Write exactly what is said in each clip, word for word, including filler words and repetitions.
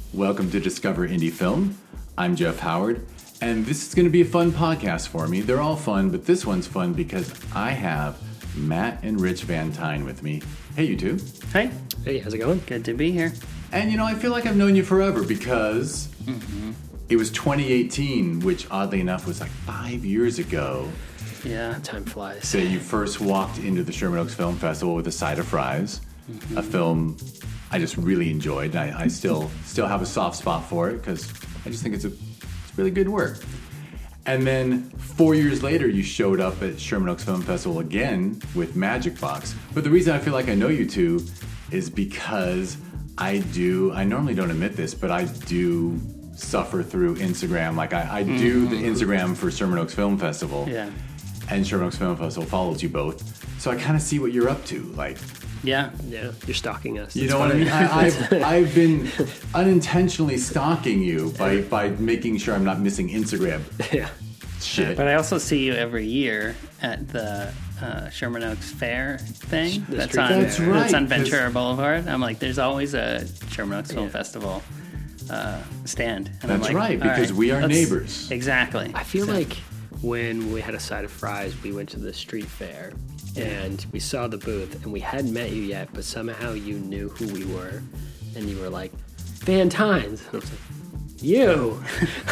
Welcome to Discover Indie Film. I'm Jeff Howard, and this is going to be a fun podcast for me. They're all fun, but this one's fun because I have Matt and Rich Van Tyne with me. Hey, you two. Hey. Hey, how's it going? Good to be here. And, you know, I feel like I've known you forever because mm-hmm. it was twenty eighteen, which oddly enough was like five years ago. Yeah. Time flies. That you first walked into the Sherman Oaks Film Festival with A Side of Fries, mm-hmm. a film I just really enjoyed. I, I still still have a soft spot for it because I just think it's a it's really good work. And then four years later, you showed up at Sherman Oaks Film Festival again with Magic Box. But the reason I feel like I know you two is because I do, I normally don't admit this, but I do suffer through Instagram. Like I, I do mm-hmm. the Instagram for Sherman Oaks Film Festival. Yeah. And Sherman Oaks Film Festival follows you both. So I kind of see what you're up to. Like, yeah. Yeah, you're stalking us. You That's know funny. what I mean? I, I've, I've been unintentionally stalking you by, by making sure I'm not missing Instagram Yeah. shit. But I also see you every year at the uh, Sherman Oaks Fair thing. The That's street on, fair. That's right, That's on 'cause- Ventura Boulevard. I'm like, there's always a Sherman Oaks Film Yeah. Festival uh, stand. And I'm That's like, right, all because we are let's- neighbors. Exactly. I feel So- like when we had A Side of Fries, we went to the street fair and we saw the booth and we hadn't met you yet, but somehow you knew who we were and you were like, Van Tynes. And I was like, you.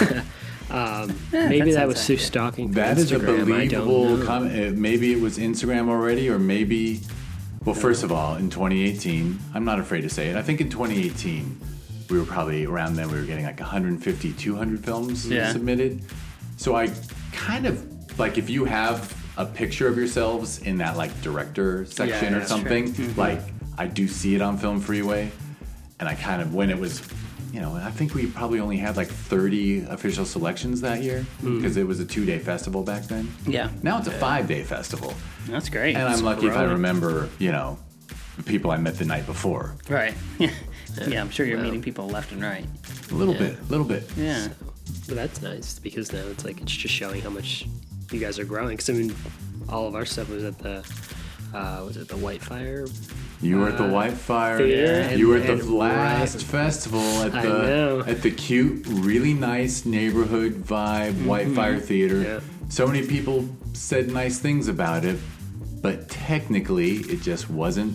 um, Yeah, maybe that that sounds was Sue accurate. stalking. That for is a Instagram. I don't believable know. comment. Maybe it was Instagram already, or maybe. Well, first of all, in twenty eighteen, I'm not afraid to say it. I think in twenty eighteen, we were probably around then. We were getting like one fifty, two hundred films Yeah. submitted. So I kind of like if you have a picture of yourselves in that like director section Yeah, or that's something, true. Mm-hmm. like I do see it on Film Freeway, and I kind of when it was. You know, I think we probably only had like thirty official selections that year because it was a two-day festival back then. Yeah. Now it's a five-day festival. That's great. And I'm It's lucky if I growing. remember, you know, the people I met the night before. Right. yeah, I'm sure you're Wow. meeting people left and right. A little Yeah. bit, a little bit. Yeah. But that's nice because now it's like it's just showing how much you guys are growing. Because I mean, all of our stuff was at the uh, was it the Whitefire? You were at the Uh, Whitefire. theater You were at and- the and last right- festival at I the know. at the cute, really nice neighborhood vibe Whitefire Theater. Yeah. So many people said nice things about it, but technically it just wasn't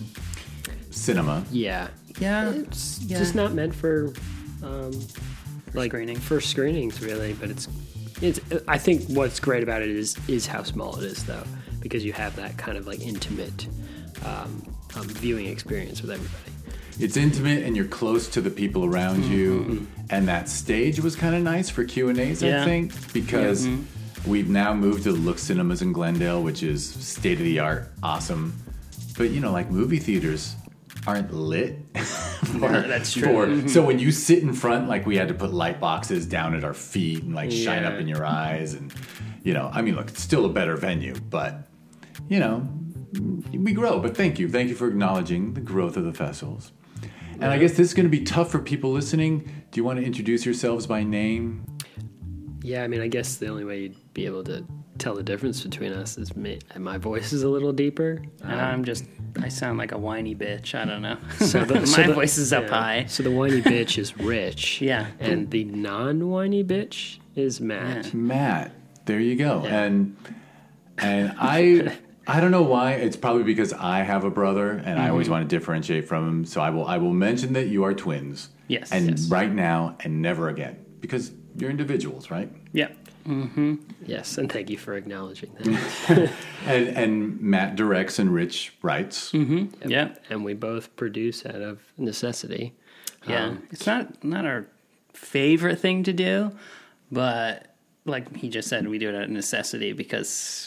cinema. Yeah, Yeah. it's yeah. just not meant for um, like screening. for screenings really. But it's it's. I think what's great about it is is how small it is though, because you have that kind of like intimate um, um, viewing experience with everybody. It's intimate and you're close to the people around you. And that stage was kind of nice for Q and A's, I Yeah. think, because we've now moved to the Look Cinemas in Glendale, which is state-of-the-art, awesome. But, you know, like movie theaters aren't lit. for, that's true. for- So when you sit in front, like we had to put light boxes down at our feet and like shine Yeah. up in your eyes. And, you know, I mean, look, it's still a better venue, but, you know, we grow. But thank you. Thank you for acknowledging the growth of the festivals. And I guess this is going to be tough for people listening. Do you want to introduce yourselves by name? Yeah, I mean, I guess the only way you'd be able to tell the difference between us is me. My voice is a little deeper. And I'm just, I sound like a whiny bitch. I don't know. So the- My so the- voice is up yeah. high. So the whiny bitch is Rich. Yeah. And the non-whiny bitch is Matt. Yeah. Matt. There you go. Yeah. And and I I don't know why. It's probably because I have a brother and I always want to differentiate from him. So I will I will mention that you are twins. Yes. And yes. right now and never again. Because you're individuals, right? Yeah. Mm-hmm. Yes, and thank you for acknowledging that. And and Matt directs and Rich writes. Mm-hmm. Yeah. And we both produce out of necessity. Yeah. Um, It's not not our favorite thing to do, but like he just said, we do it out of necessity because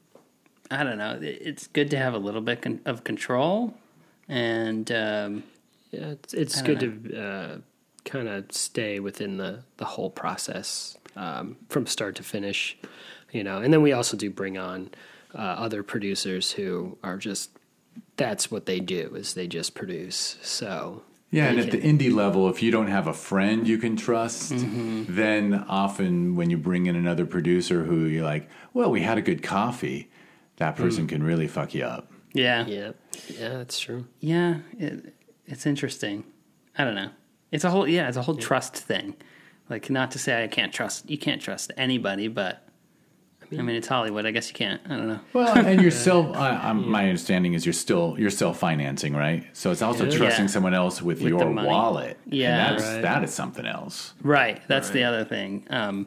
I don't know. it- It's good to have a little bit con- of control, and um, yeah, it's, it's I good don't to uh, kind of stay within the, the whole process um, from start to finish, you know. And then we also do bring on uh, other producers who are just, that's what they do, is they just produce. So Yeah, and they at the can- indie level, if you don't have a friend you can trust, then often when you bring in another producer who you're like, well, we had a good coffee, that person can really fuck you up. yeah, yeah, yeah, that's true. yeah. It, it's interesting. I don't know. It's a whole yeah, it's a whole yeah. trust thing. Like, not to say I can't trust you can't trust anybody, but I mean, I mean it's Hollywood. I guess you can't. I don't know. Well, and you're self. I, I'm, yeah. My understanding is you're still you're self financing, right? So it's also yeah. trusting yeah. someone else with, with your wallet. Yeah, and that's, right. that is something else. Right. That's right. the other thing. Um,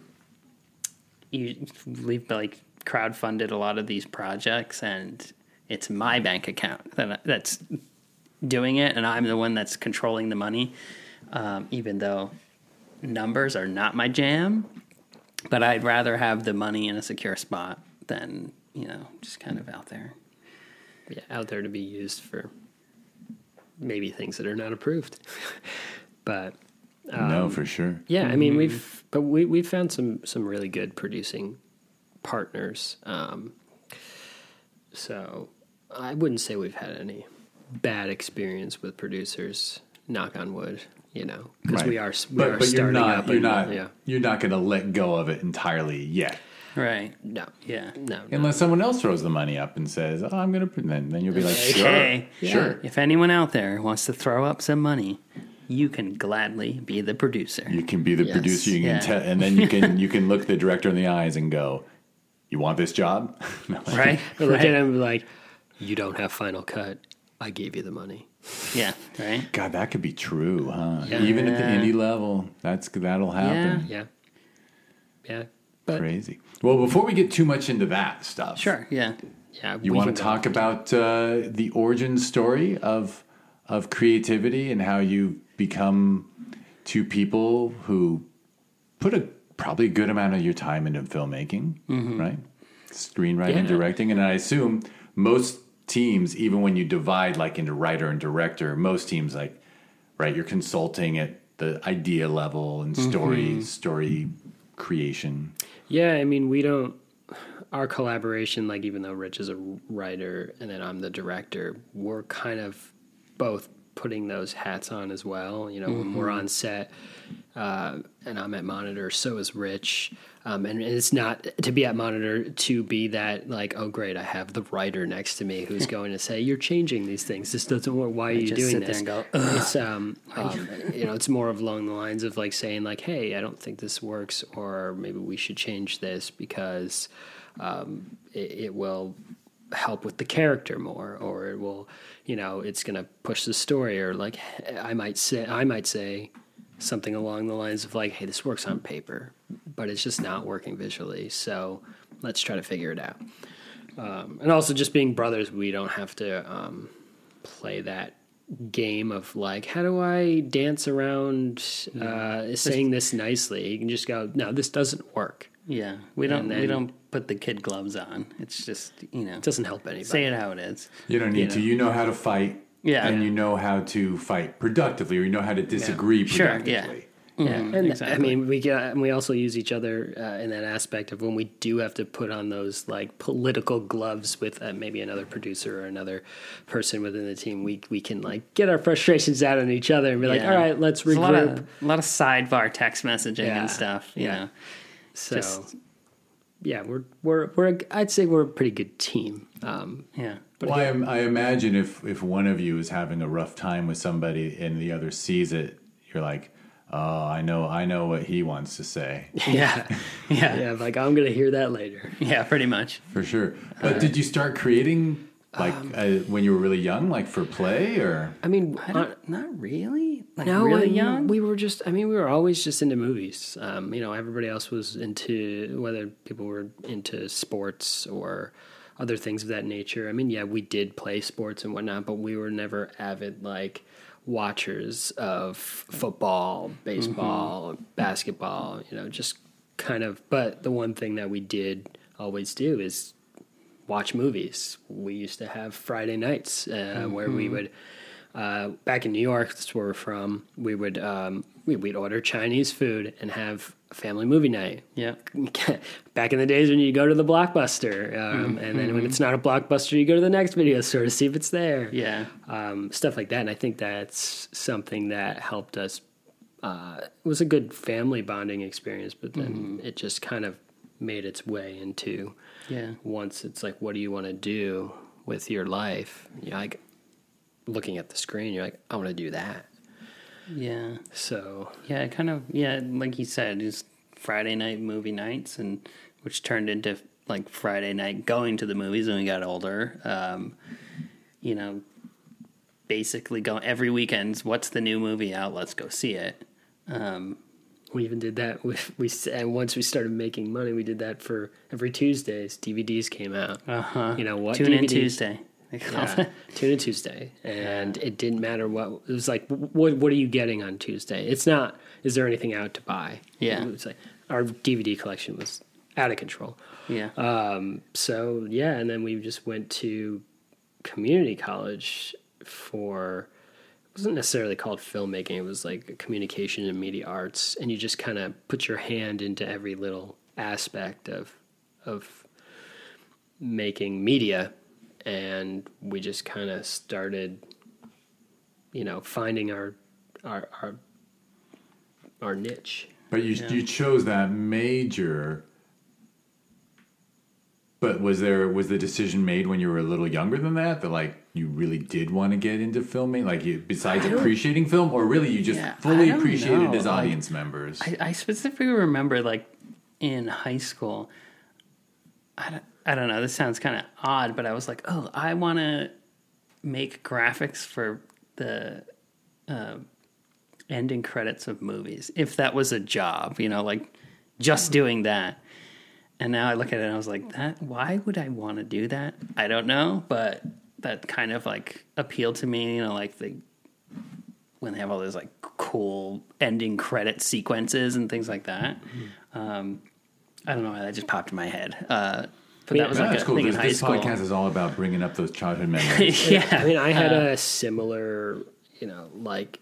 you we've like crowdfunded a lot of these projects, and it's my bank account that that's doing it, and I'm the one that's controlling the money, um, even though numbers are not my jam. But I'd rather have the money in a secure spot than, you know, just kind of out there. Yeah, out there to be used for maybe things that are not approved. But um, no, for sure. Yeah, I mean, we've but we we've found some some really good producing partners. Um, so I wouldn't say we've had any bad experience with producers. Knock on wood. You know, because right. we are, we but, are but starting you're not, up. You're and, not, yeah. you're not going to let go of it entirely yet. Right. No. Yeah. No. Unless no. someone else throws the money up and says, "Oh, I'm going to," then then you'll be like, "Sure, hey, sure." If anyone out there wants to throw up some money, you can gladly be the producer. You can be the yes. producer, you can yeah. te- and then you can you can look the director in the eyes and go, "You want this job?" Right. Or look right. at him and be like, "You don't have final cut. I gave you the money." Yeah, right. God, that could be true, huh? Yeah. Even at the Yeah. indie level, that's that'll happen. Yeah. Yeah. But, Crazy. Well, before we get too much into that stuff, Sure. Yeah. yeah. you we want can to go talk into- about uh, the origin story of of creativity and how you become two people who put a probably a good amount of your time into filmmaking, Mm-hmm. right? Screenwriting, Yeah. directing, and I assume most teams, even when you divide like into writer and director, most teams like, right, you're consulting at the idea level and story Mm-hmm. story creation. Yeah, I mean, we don't. Our collaboration, like, even though Rich is a writer and then I'm the director, we're kind of both putting those hats on as well. You know, mm-hmm. when we're on set uh, and I'm at monitor, so is Rich. Um, and, and it's not to be at monitor to be that, like, oh, great, I have the writer next to me who's going to say, you're changing these things. This doesn't work. Why are you just doing sit this? there and go, Ugh. It's, um, um, you know, it's more of along the lines of, like, saying, like, hey, I don't think this works, or maybe we should change this because um, it, it will help with the character more, or it will, you know, it's going to push the story, or like I might say, I might say something along the lines of like, hey, this works on paper, but it's just not working visually. So let's try to figure it out. Um, and also just being brothers, we don't have to um, play that game of like, how do I dance around uh, saying this nicely? You can just go, no, this doesn't work. Yeah, we don't. then- we don't put the kid gloves on. It's just, you know, It doesn't help anybody. say it how it is. You don't need You to. know. You know how to fight, Yeah. and you know how to fight productively, or you know how to disagree Sure, productively. yeah. Yeah, Mhm, and exactly. I mean, we get, and we also use each other uh, in that aspect of when we do have to put on those like political gloves with uh, maybe another producer or another person within the team. We we can like get our frustrations out on each other and be like, Yeah. all right, let's There's a lot regroup. of a lot of sidebar text messaging Yeah, and stuff. You yeah. know, So just- yeah, we're we're we're I'd say we're a pretty good team. Um, yeah. But Well, I, im- I imagine if if one of you is having a rough time with somebody and the other sees it, you're like, oh, I know, I know what he wants to say Yeah, yeah, yeah, like I'm gonna hear that later. yeah, pretty much. for sure. But did you start creating like Um, uh, when you were really young, like for play, or I mean, I don't, not really. Like No, really I- young. We were just, I mean, we were always just into movies. Um, you know, everybody else was into, whether people were into sports or other things of that nature. I mean, yeah, we did play sports and whatnot, but we were never avid, like, watchers of football, baseball, basketball, you know, just kind of, but the one thing that we did always do is watch movies. We used to have Friday nights uh, where we would, uh, back in New York, that's where we're from, we would um, we, we'd order Chinese food and have a family movie night. Yeah. Back in the days when you go to the Blockbuster, um, and then when it's not a Blockbuster, you go to the next video store to see if it's there. Yeah. Um, stuff like that. And I think that's something that helped us. Uh, it was a good family bonding experience, but then it just kind of made its way into Yeah. once it's like, what do you want to do with your life? You're like looking at the screen, you're like, I want to do that. Yeah. So Yeah, kind of, yeah, like you said, just Friday night movie nights, and which turned into like Friday night going to the movies when we got older. Um, you know, basically go every weekend. What's the new movie out? Let's go see it. Um, we even did that with we and once we started making money, we did that for every Tuesdays. D V Ds came out. uh-huh. You know what? Tune D V Ds? in Tuesday. Yeah, Tune in Tuesday, and it didn't matter what it was like. What what are you getting on Tuesday? It's not. Is there anything out to buy? Yeah. It was like our D V D collection was out of control. Yeah. Um, so yeah, and then we just went to community college for, it wasn't necessarily called filmmaking. It was like communication and media arts. And you just kind of put your hand into every little aspect of, of making media. And we just kind of started, you know, finding our, our, our, our niche. But you, Yeah. you chose that major. But was there was the decision made when you were a little younger than that that like you really did want to get into filming, like you, besides appreciating film, or really you just Yeah, fully I don't appreciated know. as Like, audience members? I, I specifically remember, like, in high school, I don't, I don't know, this sounds kind of odd, but I was like, oh, I want to make graphics for the uh, ending credits of movies, if that was a job, you know, like, just doing that. And now I look at it and I was like, that, why would I want to do that? I don't know, but that kind of like appealed to me, you know, like the, when they have all those like cool ending credit sequences and things like that. Mm-hmm. Um, I don't know why that just popped in my head. Uh, but Yeah, that was No, like that's a cool, thing in because high this school. podcast is all about bringing up those childhood memories. Yeah. I mean, I had a similar, you know, like,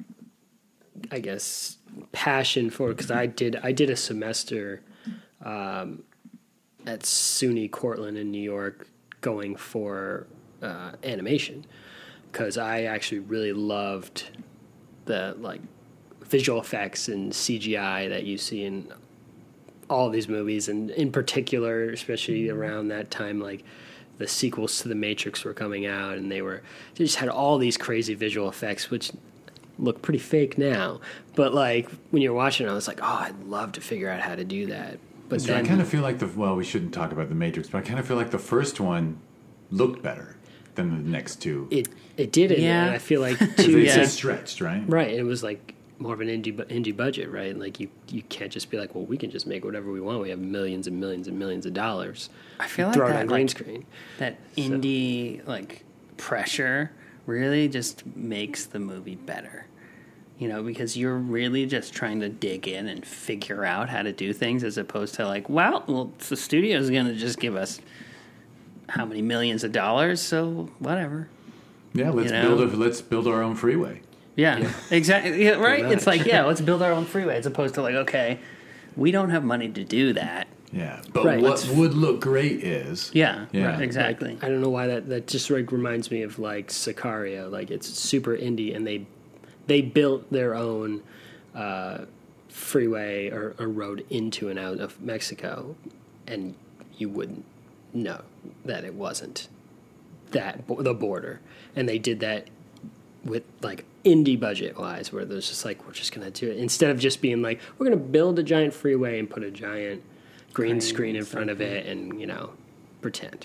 I guess, passion for it because I did, I did a semester um, at SUNY Cortland in New York going for uh, animation because I actually really loved the, like, visual effects and C G I that you see in all of these movies, and in particular, especially around that time, like the sequels to The Matrix were coming out, and they were they just had all these crazy visual effects, which look pretty fake now. But like when you're watching it, I was like, oh, I'd love to figure out how to do that. But So I then, kind of feel like the well, we shouldn't talk about the Matrix, but I kind of feel like the first one looked better than the next two. it it did it, Yeah. and I feel like Because two, it's Yeah. just stretched, right? right? It was like more of an indie bu- indie budget, right? Like you you can't just be like, well, we can just make whatever we want. We have millions and millions and millions of dollars. I feel like throw it that, on green like, screen. that indie like pressure really just makes the movie better. You know, because you're really just trying to dig in and figure out how to do things as opposed to like, well, well the studio's going to just give us how many millions of dollars, so whatever. Yeah, let's You know? build a let's build our own freeway. Yeah, exactly. Yeah, right? Pretty It's like, yeah, let's build our own freeway as opposed to like, okay, we don't have money to do that. Yeah, but Right. what would look great is Yeah, Yeah. right, exactly. I don't know why that that just like reminds me of like Sicario. Like it's super indie, and they they built their own uh, freeway or, or road into and out of Mexico, and you wouldn't know that it wasn't that bo- the border. And they did that with like indie budget wise, where there's just like we're just gonna do it instead of just being like we're gonna build a giant freeway and put a giant green Green screen in front of it and you know pretend.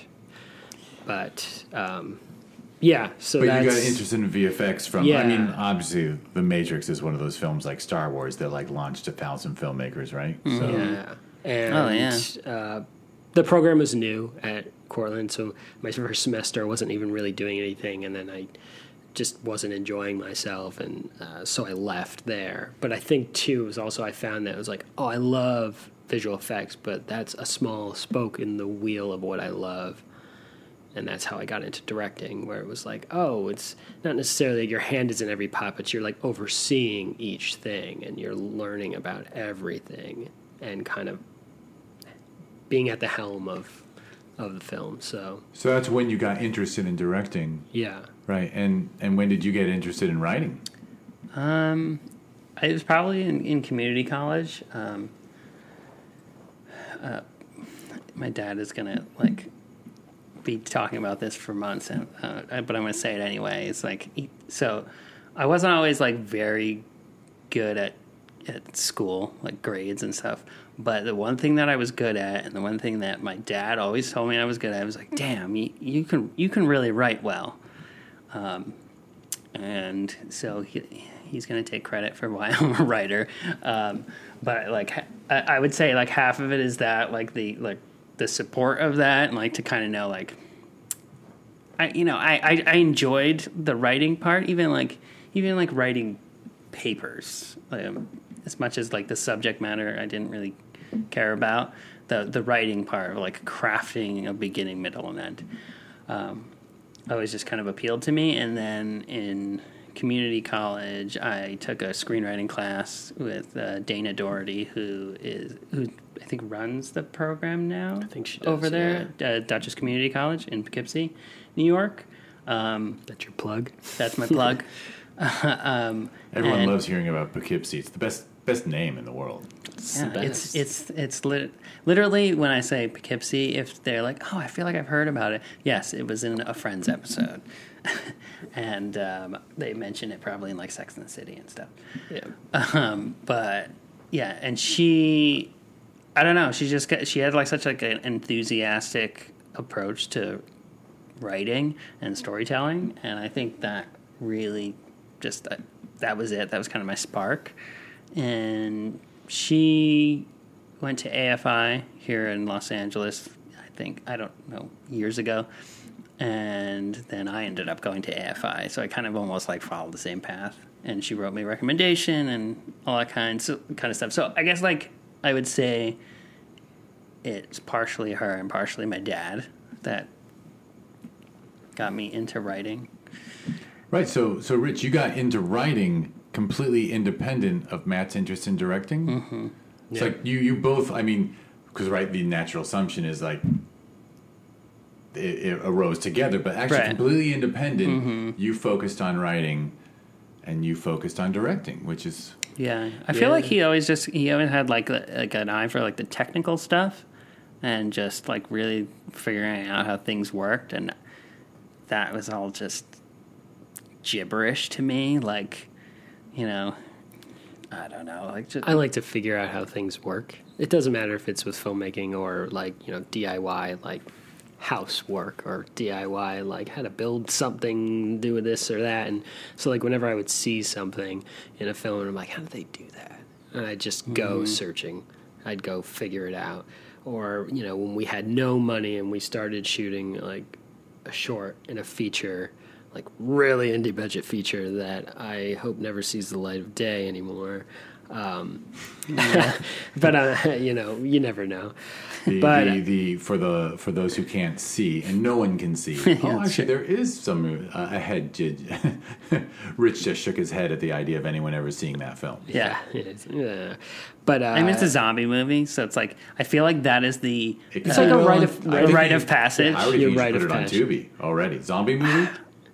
But um, yeah, so But that's you got interested in V F X from. I Yeah. mean, obviously, The Matrix is one of those films like Star Wars that like launched a thousand filmmakers, right? So yeah, and Oh, yeah. Uh, the program was new at Cortland, so my first semester I wasn't even really doing anything, and then I just wasn't enjoying myself, and uh, so I left there. But I think too it was also I found that it was like, oh, I love visual effects, but that's a small spoke in the wheel of what I love. And that's how I got into directing, where it was like, oh, it's not necessarily like your hand is in every pot, but you're like overseeing each thing and you're learning about everything and kind of being at the helm of of the film. So So that's when you got interested in directing, yeah, right? And and when did you get interested in writing? Um, I was probably in, in community college. Um, uh, my dad is gonna like be talking about this for months, and uh, but I'm gonna say it anyway. It's like he, so I wasn't always like very good at at school, like grades and stuff. But the one thing that I was good at, and the one thing that my dad always told me I was good at, was like, "Damn, you, you can you can really write well." Um, and so he, he's going to take credit for why I'm a writer. Um, but like, I, I would say like half of it is that like the like the support of that, and like to kind of know like, I you know I, I, I enjoyed the writing part, even like even like writing papers, um, as much as like the subject matter I didn't really care about. The the writing part, like crafting a beginning, middle, and end. Um, always just kind of appealed to me. And then in community college, I took a screenwriting class with uh, Dana Doherty, who is who I think runs the program now. I think she does, over there at uh, Dutchess Community College in Poughkeepsie, New York. Um, That's your plug. that's my plug. um, Everyone and- loves hearing about Poughkeepsie. It's the best best name in the world. It's Yeah, the it's best. it's it's lit- literally when I say Poughkeepsie, if they're like, "Oh, I feel like I've heard about it." Yes, it was in a Friends episode, and um, they mention it probably in like Sex and the City and stuff. yeah. Um, but yeah, and she, I don't know, she just got, she had like such like an enthusiastic approach to writing and storytelling, and I think that really just uh, that was it. That was kind of my spark. And she went to A F I here in Los Angeles, I think, I don't know, years ago. And then I ended up going to A F I. So I kind of almost like followed the same path. And she wrote me a recommendation and all that kind, so, kind of stuff. So I guess like I would say it's partially her and partially my dad that got me into writing. Right. So, so Rich, you got into writing completely independent of Matt's interest in directing. Mm-hmm. It's Yeah. like you, you both. I mean, because right, the natural assumption is like it, it arose together, but actually Right. completely independent. Mm-hmm. You focused on writing, and you focused on directing, which is Yeah, I Yeah. feel like he always just he always had like a, like an eye for like the technical stuff, and just like really figuring out how things worked, and that was all just gibberish to me. Like, you know, I don't know, like just I like to figure out how things work. It doesn't matter if it's with filmmaking or like, you know, D I Y, like housework, or D I Y, like how to build something, do this or that. And so like whenever I would see something in a film, I'm like, how did they do that? And I'd just go Mm-hmm. searching. I'd go figure it out. Or, you know, when we had no money and we started shooting like a short and a feature, like really indie budget feature that I hope never sees the light of day anymore. Um, but uh, you know, you never know. the, But- the, the for the for those who can't see, and no one can see. Oh, actually, there is some uh, a head. Jid- Rich just shook his head at the idea of anyone ever seeing that film. yeah. it is. Yeah. But uh, I mean, it's a zombie movie, so it's like I feel like that is the It It's kinda like a will. rite of- I the think rite you- of passage. I already You're think you should right put of it on passage. Tubi already. Zombie movie.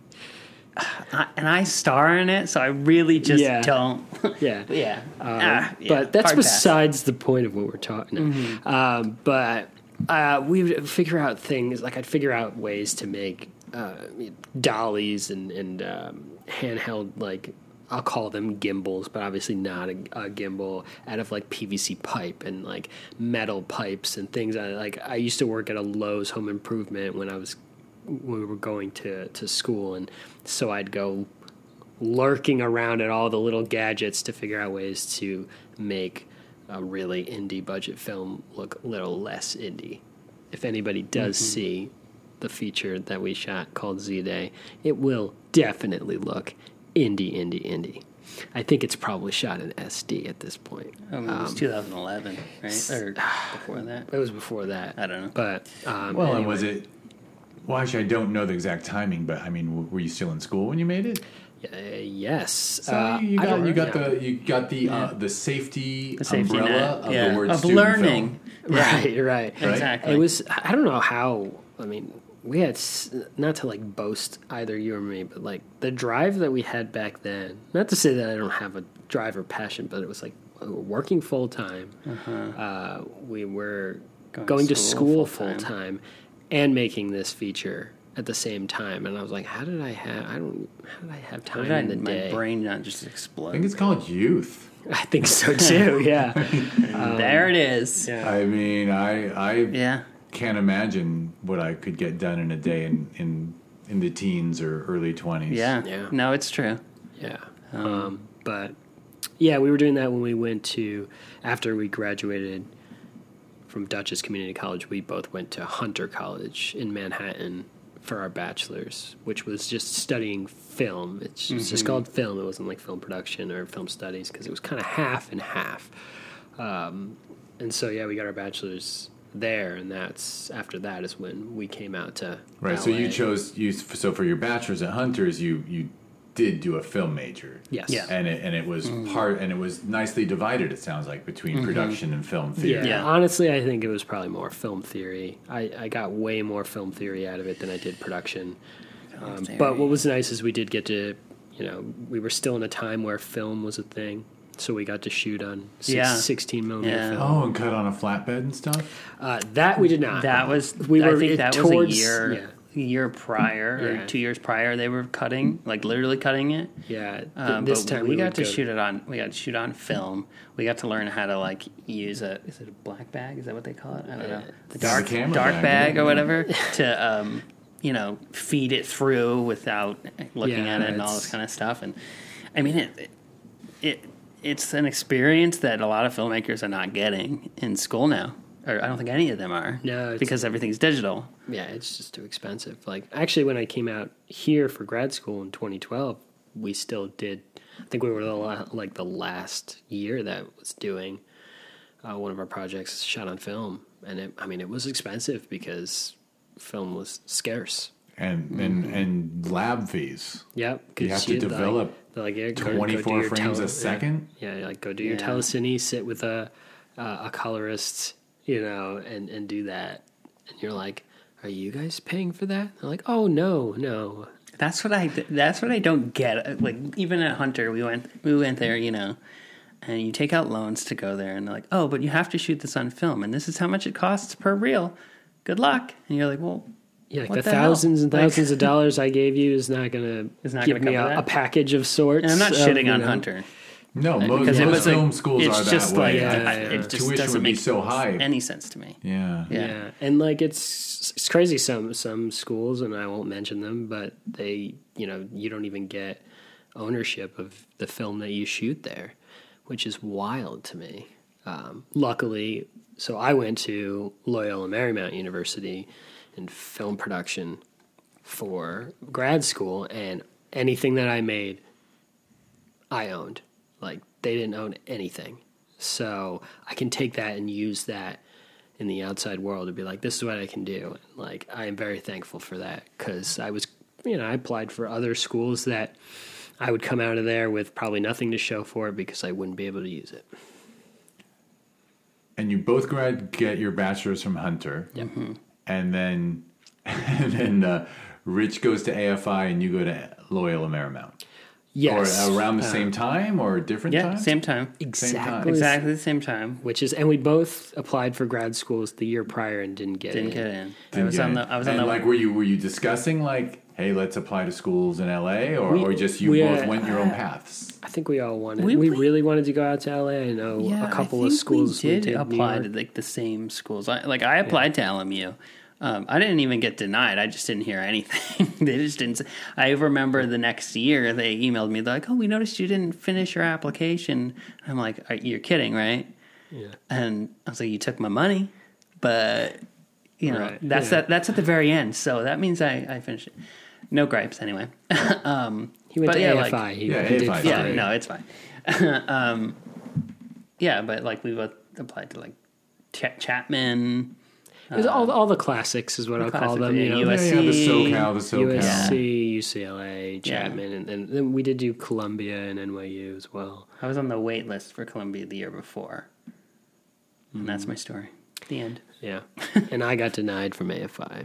I, and I star in it, so I really just Yeah. don't. yeah. yeah. Um, Ah, yeah, but that's hard pass. besides the point of what we're talking about. Um, but uh, we would figure out things, like I'd figure out ways to make uh, dollies and, and um, handheld, like, I'll call them gimbals, but obviously not a, a gimbal, out of like P V C pipe and like metal pipes and things. I, like I used to work at a Lowe's Home Improvement when I was when we were going to, to school, and so I'd go lurking around at all the little gadgets to figure out ways to make a really indie budget film look a little less indie. If anybody does Mm-hmm. see the feature that we shot called Z-Day, it will definitely look indie, indie, indie. I think it's probably shot in S D at this point. I mean, it was twenty eleven, right? Or before that? It was before that. I don't know. But um, Well, and anyway. was it? Well, actually, I don't know the exact timing, but I mean, w- were you still in school when you made it? Uh, yes. So Uh, you I got don't you got know. the you got the uh, the safety, The safety umbrella net, of yeah. the word of student learning. film. Right, right. Exactly. It was, I don't know how, I mean, we had, s- not to like boast either you or me, but like the drive that we had back then, not to say that I don't have a drive or passion, but it was like we were working full time. Uh, we were Going going, to to school school full-time. full time and making this feature at the same time, and I was like, how did I have? I don't. How did I have How time did I, in the my day? brain not just I think explode? it's called youth. I think so too. Yeah. There it is. Yeah. I mean, I I Yeah. can't imagine what I could get done in a day in in, in the teens or early twenties. Yeah. Yeah. No, it's true. Yeah. Um, but yeah, we were doing that when we went to, after we graduated from Dutchess Community College, we both went to Hunter College in Manhattan for our bachelor's, which was just studying film. It's just, just called film. It wasn't like film production or film studies because it was kind of half and half. Um, and so, yeah, we got our bachelor's there, and that's after that is when we came out to Right. L A. So you chose you so for your bachelor's at Hunter's, you you did do a film major. Yes. Yeah. And it and it was part and it was nicely divided. It sounds like between production and film Yeah, theory. Yeah. honestly, I think it was probably more film theory. I, I got way more film theory out of it than I did production. Um, theory. but what was nice is we did get to, you know, we were still in a time where film was a thing. So we got to shoot on six, Yeah. sixteen millimeter Yeah. film. Oh, and cut on a flatbed and stuff. Uh, that we did not. That was. We I were think it- that was a towards- year. yeah. Year prior or Yeah. two years prior, they were cutting, like literally cutting it. Yeah, th- Um, this but time we, we got would to go- shoot it on. We got to shoot on film. We got to learn how to like use a. Is it a black bag? Is that what they call it? I don't know. The Yeah, dark the camera dark bag, bag, yeah. or whatever to um, you know, feed it through without looking Yeah, at it and all it's- this kind of stuff. And I mean, it, it it's an experience that a lot of filmmakers are not getting in school now. Or I don't think any of them are. No, it's- because everything's digital. Yeah, it's just too expensive. Like, actually, when I came out here for grad school in twenty twelve, we still did. I think we were the la- like the last year that was doing uh, one of our projects shot on film, and it, I mean, it was expensive because film was scarce. And and and lab fees. Yep, You have to you'd, develop like, they're like, yeah, go- go do twenty-four your frames tele- a second. Yeah, yeah, like go do your Yeah. telecine, sit with a uh, a colorist, you know, and and do that, and you're like, are you guys paying for that? They're like, oh no, no. That's what I. That's what I don't get. Like even at Hunter, we went. We went there, you know, and you take out loans to go there, and they're like, "Oh, but you have to shoot this on film, and this is how much it costs per reel. Good luck." And you're like, "Well, Yeah, like what the, the hell? thousands and Like- thousands of dollars I gave you is not going It's to not give gonna me cover a, that. a package of sorts. And I'm not of, shitting you on know, Hunter No, most, because it most was like, film schools it's are just that like way. Yeah, I- yeah, it yeah. just Tuition doesn't would be make so high. any sense to me. Yeah. Yeah. Yeah. and like it's it's crazy. Some some schools, and I won't mention them, but they, you know, you don't even get ownership of the film that you shoot there, which is wild to me. Um, luckily, so I went to Loyola Marymount University in film production for grad school, and anything that I made, I owned. Like, they didn't own anything. So I can take that and use that in the outside world to be like, this is what I can do. And like, I am very thankful for that, because I was, you know, I applied for other schools that I would come out of there with probably nothing to show for it because I wouldn't be able to use it. And you both grad get your bachelor's from Hunter. Mm-hmm. And then and then uh, Rich goes to A F I and you go to Loyola Marymount. Yes. Or around the Uh, same time or a different Yeah, time? same time. exactly. Exactly the same time. Which is, and we both applied for grad schools the year prior and didn't get Didn't in. get in. I Didn't was get on it. the. I was on and the. like, were you were you discussing like, hey, let's apply to schools in L A, or, We- or just you we, both uh, went your own paths? I think we all wanted. We- We, we- really wanted to go out to L A. I know Yeah, a couple I of think schools we did, New apply York. to like the same schools. I, like I applied to L M U. Um, I didn't even get denied. I just didn't hear anything. They just didn't. Say, I remember the next year they emailed me. They're like, "Oh, we noticed you didn't finish your application." I'm like, Are, "You're kidding, right?" Yeah. And I was like, "You took my money," but you know Right, that's yeah. that, that's at the very end. So that means I, I finished it. No gripes anyway. um, He went but to yeah, A F I. like- he, Yeah, he did A F I. fine. yeah, Fine. no, it's fine. um, yeah, but like we both applied to like Ch- Chapman. It was all, all the classics is what I'll call classics, them. yeah, You know, U S Yeah, yeah, the C, SoCal, the SoCal. U S C, U C L A, Chapman, Yeah. and, and then we did do Columbia and N Y U as well. I was on the wait list for Columbia the year before, and that's Mm-hmm. my story. The end. Yeah, and I got denied from A F I.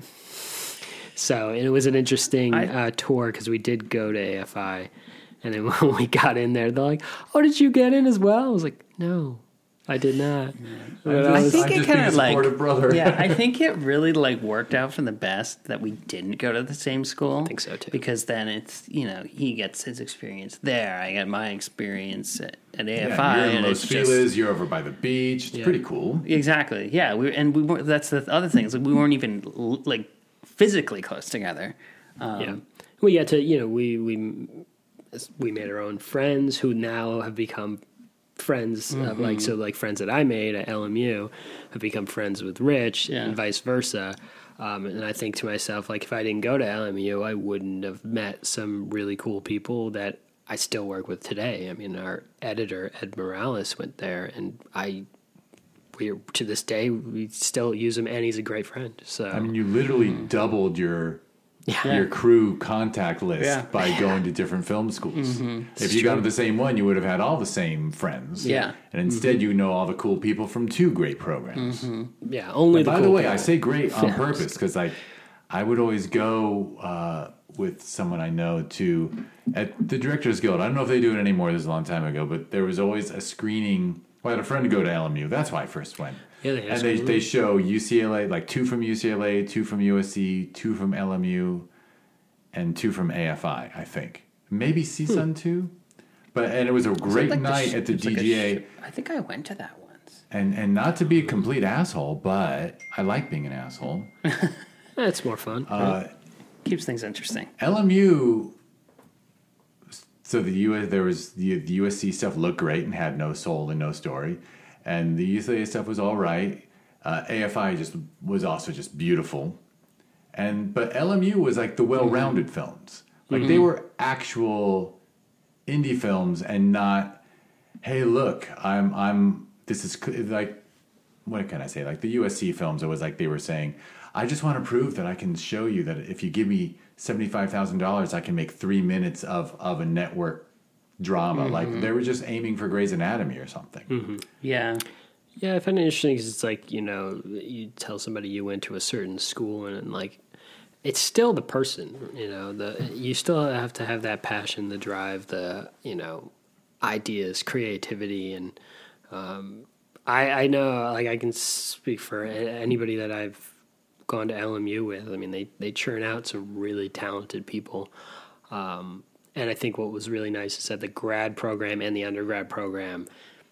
So and it was an interesting I- uh, tour because we did go to A F I, and then when we got in there, they're like, "Oh, did you get in as well?" I was like, "No, I did not. But I I think I'm it just kind being of a like, supportive brother. yeah, I think it really like worked out for the best that we didn't go to the same school. I think so, too. Because then it's, you know, he gets his experience there. I get my experience at, at A F I. Yeah, you're in and Los it's just, Feliz. You're over by the beach. It's Yeah. pretty cool. exactly. Yeah. We and we weren't, that's the other thing is like we weren't even like physically close together. Um, Yeah, we got to you know we we we made our own friends who now have become friends Mm-hmm. of like so like friends that I made at L M U have become friends with Rich Yeah. and vice versa. Um, and I think to myself, like if I didn't go to L M U, I wouldn't have met some really cool people that I still work with today. I mean, our editor Ed Morales went there, and I we to this day we still use him, and he's a great friend. So I mean, you literally doubled your Yeah. your crew contact list Yeah. by going to different film schools. Mm-hmm. If you got to the same one, you would have had all the same friends. Yeah. And instead, you know all the cool people from two great programs. yeah, only the By cool the way, people. I say great on purpose because like I would always go uh, with someone I know to at the Directors Guild. I don't know if they do it anymore. This is a long time ago, but there was always a screening. Well, I had a friend go to L M U. That's why I first went. Yeah, they have and they screening. they show U C L A, like two from U C L A, two from U S C, two from L M U, and two from A F I. I think maybe C S U N too. But and it was a great like the night sh- at the it's like a D G A. sh- I think I went to that once. And and not to be a complete asshole, but I like being an asshole. That's more fun. Uh, Keeps things interesting. L M U. So the U S there was the, the U S C stuff looked great and had no soul and no story, and the U C L A stuff was all right. Uh, A F I just was also just beautiful, and but L M U was like the well-rounded films. Like they were actual indie films and not, hey, look, I'm I'm this is c- like, what can I say? Like the U S C films, it was like they were saying, I just want to prove that I can show you that if you give me seventy-five thousand dollars, I can make three minutes of, of a network drama. Like they were just aiming for Grey's Anatomy or something. Yeah. Yeah, I find it interesting because it's like, you know, you tell somebody you went to a certain school and, and like, it's still the person, you know, the you still have to have that passion, the drive, the, you know, ideas, creativity. And um, I, I know, like, I can speak for a- anybody that I've gone to L M U with. I mean, they, they churn out some really talented people. Um, and I think what was really nice is that the grad program and the undergrad program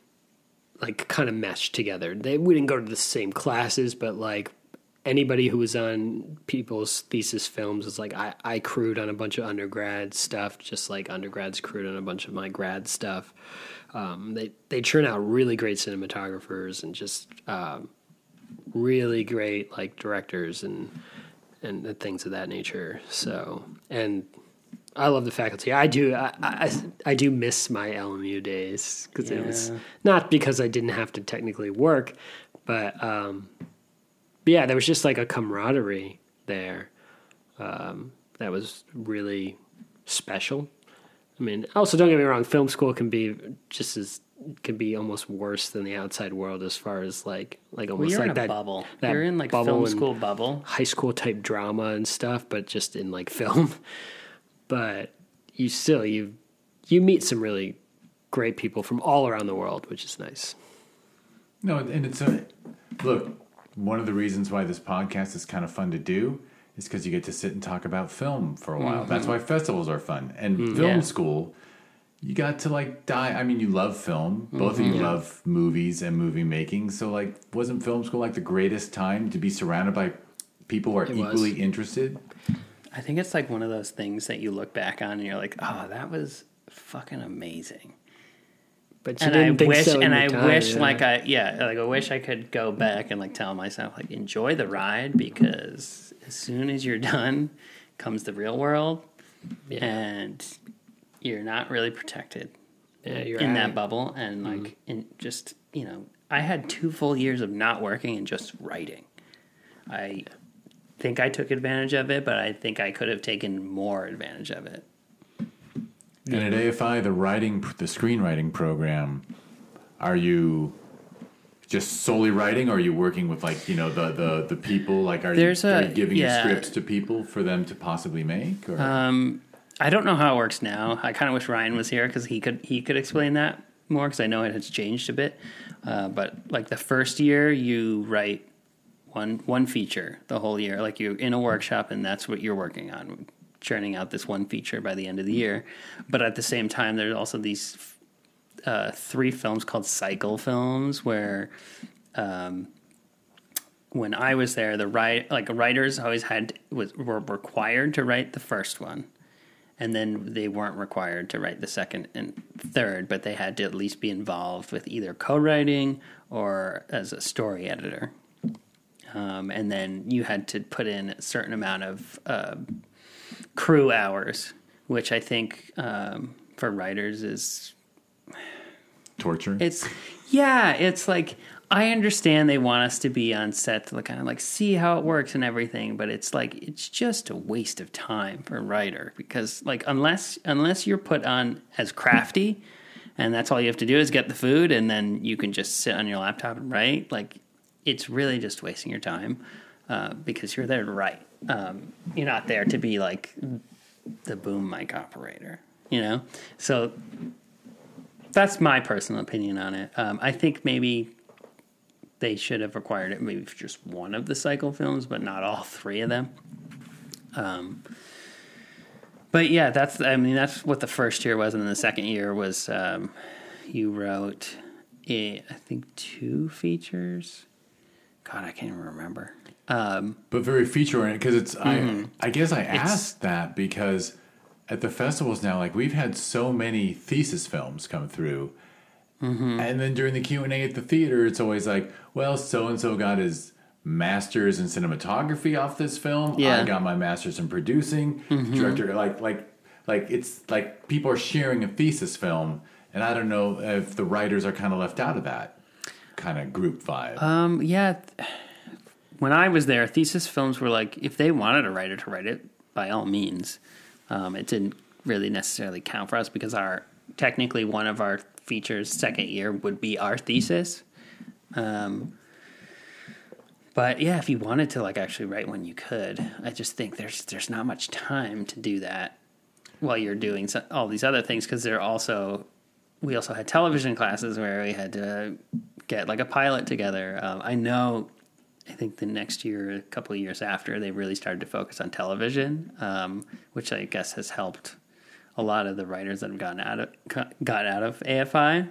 like kind of meshed together. They we didn't go to the same classes, but like anybody who was on people's thesis films was like I, I crewed on a bunch of undergrad stuff, just like undergrads crewed on a bunch of my grad stuff. Um, they they churn out really great cinematographers and just um, really great like directors and and things of that nature. So and. I love the faculty. I do. I, I, I do miss my L M U days because it was Yeah. not because I didn't have to technically work, but, um, but yeah, there was just like a camaraderie there um, that was really special. I mean, also don't get me wrong, film school can be just as can be almost worse than the outside world as far as like like Well, almost you're like in a that bubble. that You're in like bubble film and school bubble. high school type drama and stuff, but just in like film. But you still you you meet some really great people from all around the world, which is nice. No, and it's a look. One of the reasons why this podcast is kind of fun to do is because you get to sit and talk about film for a while. Mm-hmm. That's why festivals are fun. And film Mm, yeah. school, you got to like die. I mean, you love film. Both Mm-hmm. of you love movies and movie making. So, like, wasn't film school like the greatest time to be surrounded by people who are It was. equally interested? I think it's like one of those things that you look back on and you're like, oh, that was fucking amazing. But you And didn't I think wish, so in and your I time, wish, yeah. like I, yeah, like I wish I could go back and like tell myself, like, enjoy the ride because as soon as you're done, comes the real world, Yeah. and you're not really protected Yeah, you're in at that it. bubble, and like, in just you know, I had two full years of not working and just writing. I think I took advantage of it, but I think I could have taken more advantage of it. And at A F I, the writing, the screenwriting program, are you just solely writing, or are you working with like you know the the, the people? Like, are, There's you, are a- you giving yeah. scripts to people for them to possibly make? Or? Um, I don't know how it works now. I kind of wish Ryan was here because he could he could explain that more because I know it has changed a bit. Uh, but like the first year, you write one one feature the whole year. Like you're in a workshop, and that's what you're working on, churning out this one feature by the end of the year. But at the same time, there's also these uh, three films called cycle films, where um, when I was there, the write like writers always had was were required to write the first one. And then they weren't required to write the second and third, but they had to at least be involved with either co-writing or as a story editor. Um, and then you had to put in a certain amount of uh, crew hours, which I think um, for writers is Torture. It's yeah, it's like I understand they want us to be on set to kind of like see how it works and everything, but it's like it's just a waste of time for a writer because like unless unless you're put on as crafty and that's all you have to do is get the food and then you can just sit on your laptop and write, like it's really just wasting your time uh, because you're there to write. Um, you're not there to be like the boom mic operator, you know? So that's my personal opinion on it. Um, I think maybe they should have required it maybe for just one of the cycle films, but not all three of them. Um, but yeah, that's, I mean, that's what the first year was. And then the second year was, um, you wrote, a, I think two features. God, I can't even remember. Um, but very feature oriented because it's, mm-hmm. I, I guess I asked that because at the festivals now, like we've had so many thesis films come through. Mm-hmm. And then during the Q and A at the theater, it's always like, well, so-and-so got his master's in cinematography off this film. Yeah. I got my master's in producing. Mm-hmm. Director, like, like, like it's like people are sharing a thesis film. And I don't know if the writers are kind of left out of that kind of group vibe. Um, yeah. When I was there, thesis films were like, if they wanted a writer to write it, by all means. Um, it didn't really necessarily count for us because our technically one of our features second year would be our thesis. Um, but yeah, if you wanted to like actually write one, you could. I just think there's there's not much time to do that while you're doing so, all these other things because they're also we also had television classes where we had to get like a pilot together. Um, I know. I think the next year, a couple of years after, they really started to focus on television, um, which I guess has helped a lot of the writers that have gotten out of got out of A F I.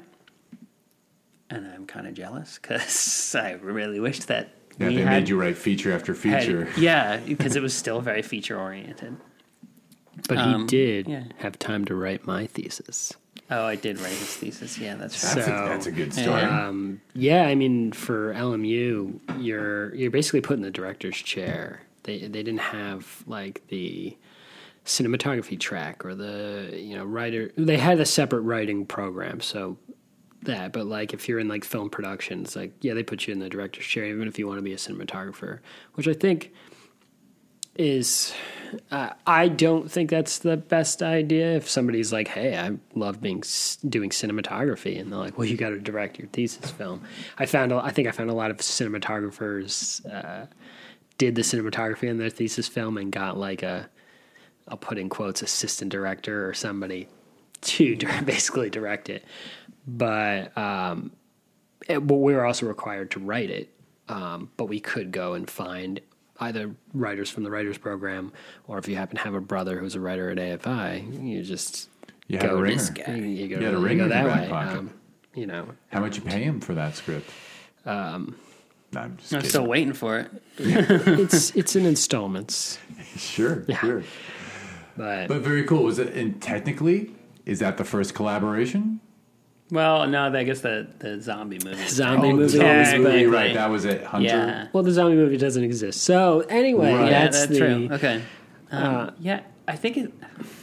And I'm kind of jealous because I really wished that yeah, we they had, made you write feature after feature. Had, yeah, because it was still very feature oriented. But Um, he did yeah. have time to write my thesis. Oh, I did write his thesis. Yeah, that's right. That's, So, a, that's a good story. Yeah. Um, yeah, I mean, for L M U, you're you're basically put in the director's chair. They they didn't have like the cinematography track or the you know writer. They had a separate writing program, so that. But like if you're in like film production, it's like yeah, they put you in the director's chair, even if you want to be a cinematographer, which I think is. Uh, I don't think that's the best idea. If somebody's like, "Hey, I love being doing cinematography," and they're like, "Well, you got to direct your thesis film." I found, a, I think, I found a lot of cinematographers uh, did the cinematography in their thesis film and got like a, I'll put in quotes, assistant director or somebody to basically direct it. But um, it, but we were also required to write it. Um, but we could go and find either writers from the writers program, or if you happen to have a brother who's a writer at A F I, you just You had go a ringer. this guy. You, you go, You had a you ringer go in that your back way. pocket. Um, you know, How much you pay him for that script? um, No, I'm just I'm kidding. still waiting for it. it's it's in installments, Sure, Yeah. sure. but, But very cool. Was it? And technically, is that the first collaboration? Well, no, I guess the, the zombie movie. Zombie oh, the movie. zombie Yeah, movie, exactly. right? That was it. Hunter. Yeah. well, the zombie movie doesn't exist. So anyway, Right. Yeah, that's, that's the true. Okay. Um, uh, yeah, I think it,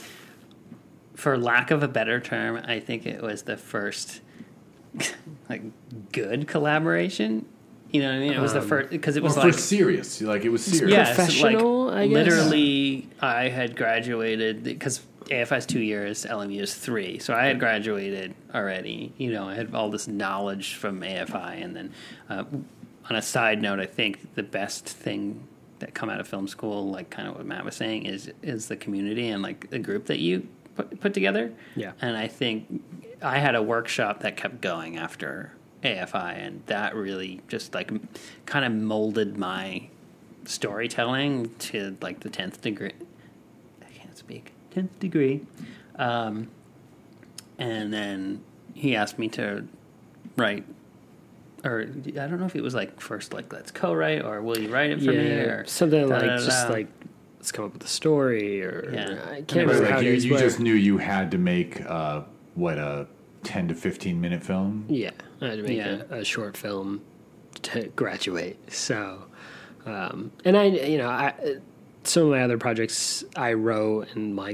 for lack of a better term, I think it was the first like good collaboration. You know what I mean? It was the Um, first because it Well, was for like serious, like it was serious. yeah, so, professional, like, I guess? literally, I had graduated because A F I is two years, L M U is three. So I had graduated already. You know, I had all this knowledge from A F I, and then uh, on a side note, I think the best thing that come out of film school, like kind of what Matt was saying, is is the community and like the group that you put put together. Yeah. And I think I had a workshop that kept going after A F I, and that really just like kind of molded my storytelling to like the tenth degree. I can't speak tenth degree, um, and then he asked me to write, or I don't know if it was like first like let's co-write or will you write it for yeah, me or something like da-da-da-da. just like let's come up with a story or Yeah. I can't Right, remember Like how you, it is. you where- just knew you had to make uh, what a ten to fifteen minute film. Yeah, I had to make Yeah. a, a short film to graduate. So, um, and I, you know, I some of my other projects I wrote and like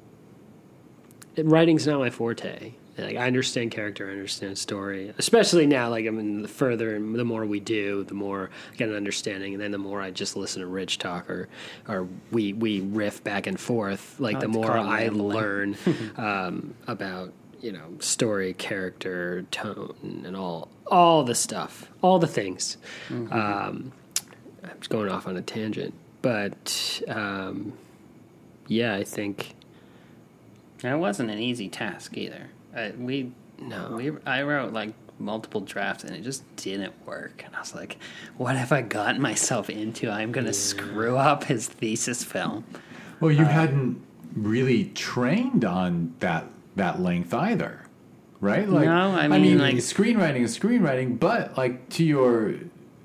writing's not my forte. Like I understand character, I understand story, especially now. Like I mean, the further and the more we do, the more I get an understanding, and then the more I just listen to Rich talk or, or we we riff back and forth. Like I the like to more call it I rambling. learn um, about you know story, character, tone, and all all the stuff, all the things. Mm-hmm. Um, I'm just going off on a tangent, but um, yeah, I think. And it wasn't an easy task either. I, we No. we I wrote like multiple drafts and it just didn't work. And I was like, what have I gotten myself into? I'm going to screw up his thesis film. Well, you hadn't really trained on that that length either, right? Like, No, I mean, like- screenwriting is screenwriting, but like to your,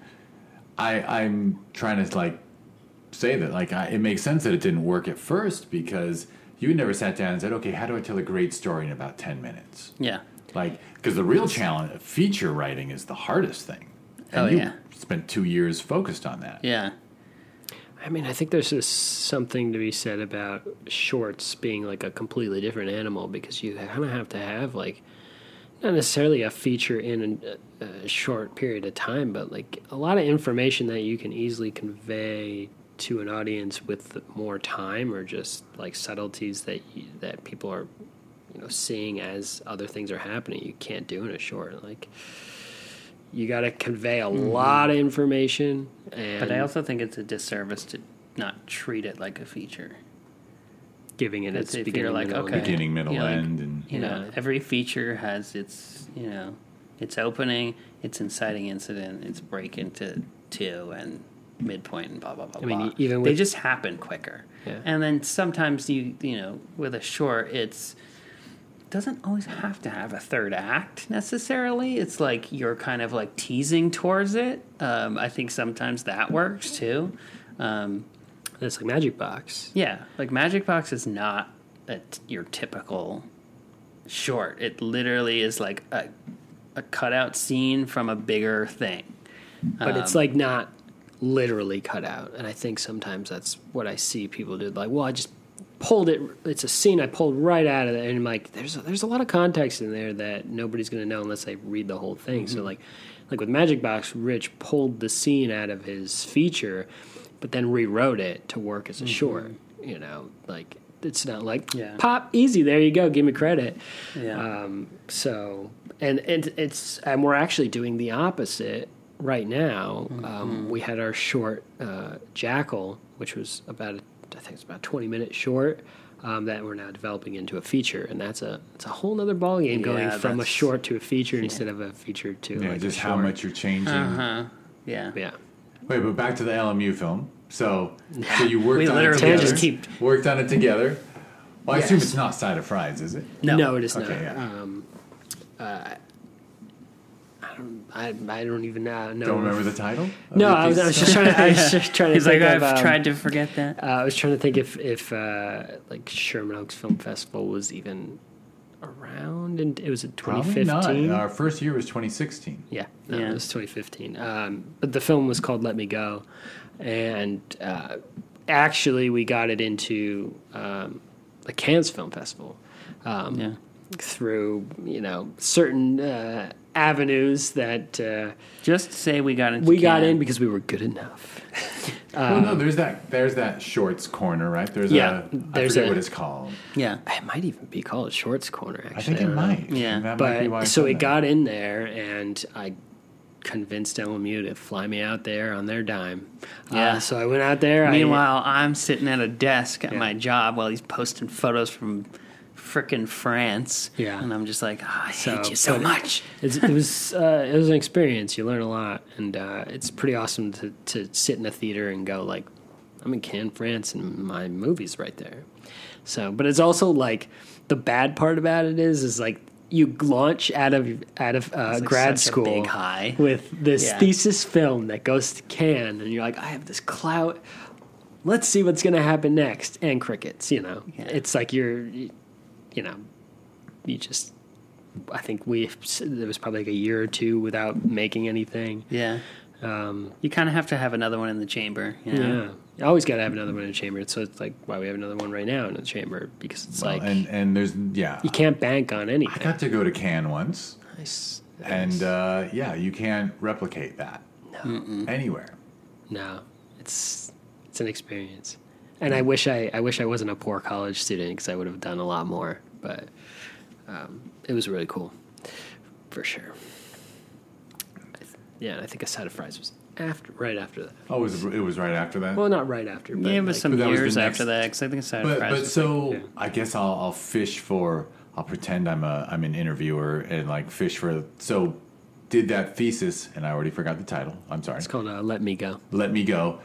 I I'm trying to like say that like I, it makes sense that it didn't work at first because you never sat down and said, okay, how do I tell a great story in about ten minutes? Yeah. Like, because the real challenge, feature writing, is the hardest thing. And Oh, you yeah. spent two years focused on that. Yeah. I mean, I think there's just something to be said about shorts being like a completely different animal because you kind of have to have like not necessarily a feature in a, a short period of time, but like a lot of information that you can easily convey to an audience with more time or just like subtleties that you, that people are you know seeing as other things are happening. You can't do in a short. Like you got to convey a lot of information. And But I also think it's a disservice to not treat it like a feature. giving it its If beginning, you're like, middle, okay. Beginning, middle, Yeah, like, end, and You know, Yeah. every feature has its, you know, its opening, its inciting incident, its break into two, and midpoint, and blah blah blah. I mean, blah. even they with- just happen quicker. Yeah. And then sometimes you, you know, with a short, it's doesn't always have to have a third act necessarily. It's like you're kind of like teasing towards it. Um, I think sometimes that works too. Um, It's like Magic Box. yeah, like Magic Box is not a t- your typical short. It literally is like a a cutout scene from a bigger thing. But it's like not literally cut out. And I think sometimes that's what I see people do. Like, well, I just pulled it. It's a scene I pulled right out of it. And I'm like, there's a, there's a lot of context in there that nobody's going to know unless they read the whole thing. So like, like with Magic Box, Rich pulled the scene out of his feature, but then rewrote it to work as a short. You know, like it's not like Yeah. pop easy. There you go. Give me credit. Yeah. Um, so, and, and it's, and we're actually doing the opposite right now. Um, we had our short, uh, Jackal, which was about, a, I think it's about a twenty minute short, um, that we're now developing into a feature. And that's a, it's a whole nother ballgame going Yeah, from a that's- short to a feature instead of a feature to yeah, like a just how short. much you're changing. Uh-huh. Yeah. Yeah. Wait, but back to the L M U film. So, so you worked We on it literally together. just keep- worked on it together. Well, I assume Yes. it's not Side of Fries, is it? No. No, it is Okay, not. yeah. Um, uh, I don't, I, I don't even know. know Don't if- remember the title? of No, the I was, piece I was of just trying to, I was just trying to He's like, think I've of, um, tried to forget that. Uh, I was trying to think if if uh, like Sherman Oaks Film Festival was even around, and it was in twenty Probably not. fifteen. Our first year was twenty sixteen. Yeah, no, Yeah. it was twenty fifteen. Um, but the film was called Let Me Go, and uh, actually we got it into um, the Cannes Film Festival um, Yeah. through you know certain uh, avenues that uh, Just say we got into we got Cannes. in because we were good enough. well, no, there's that. There's that shorts corner, right? There's Yeah, a. I there's forget a- what it's called. Yeah. It might even be called Shorts Corner. Actually, I think it don't know. might. Yeah. that might be why I But so said it that. got in there, and I convinced L M U to fly me out there on their dime. Yeah. Uh, so I went out there. I- Meanwhile, I'm sitting at a desk at Yeah. my job while he's posting photos from frickin' France. Yeah. And I'm just like, oh, I So, hate you so but- much. It's, it was uh, it was an experience. You learn a lot, and uh, it's pretty awesome to, to sit in a theater and go like, I'm in Cannes, France, and my movie's right there. So, but it's also like the bad part about it is is like you launch out of out of uh, It's like grad such a school big high. with this Yeah. thesis film that goes to Cannes, and you're like, I have this clout. Let's see what's going to happen next. And crickets, you know, Yeah. it's like you're, you know, you just. I think we there was probably like a year or two without making anything. Yeah. Um, You kind of have to have another one in the chamber. You know? yeah, you always got to have another one in the chamber. So it's like why we have another one right now in the chamber because it's Well, like and and there's yeah. you can't bank on I anything. got to go to Cannes once, Nice. and uh, yeah, you can't replicate that anywhere. No, it's it's an experience, and I wish I I wish I wasn't a poor college student because I would have done a lot more. But um, it was really cool, for sure. Yeah, and I think a side of fries was after, right after that. Oh, it was it was right after that. Well, not right after, but Yeah, it was like, some But that was the years next- after that because I think Side of but Fries but was so yeah. I guess I'll I'll fish for I'll pretend I'm a I'm an interviewer and like fish for so did that thesis and I already forgot the title. I'm sorry. it's called uh, "Let Me Go." Let Me Go.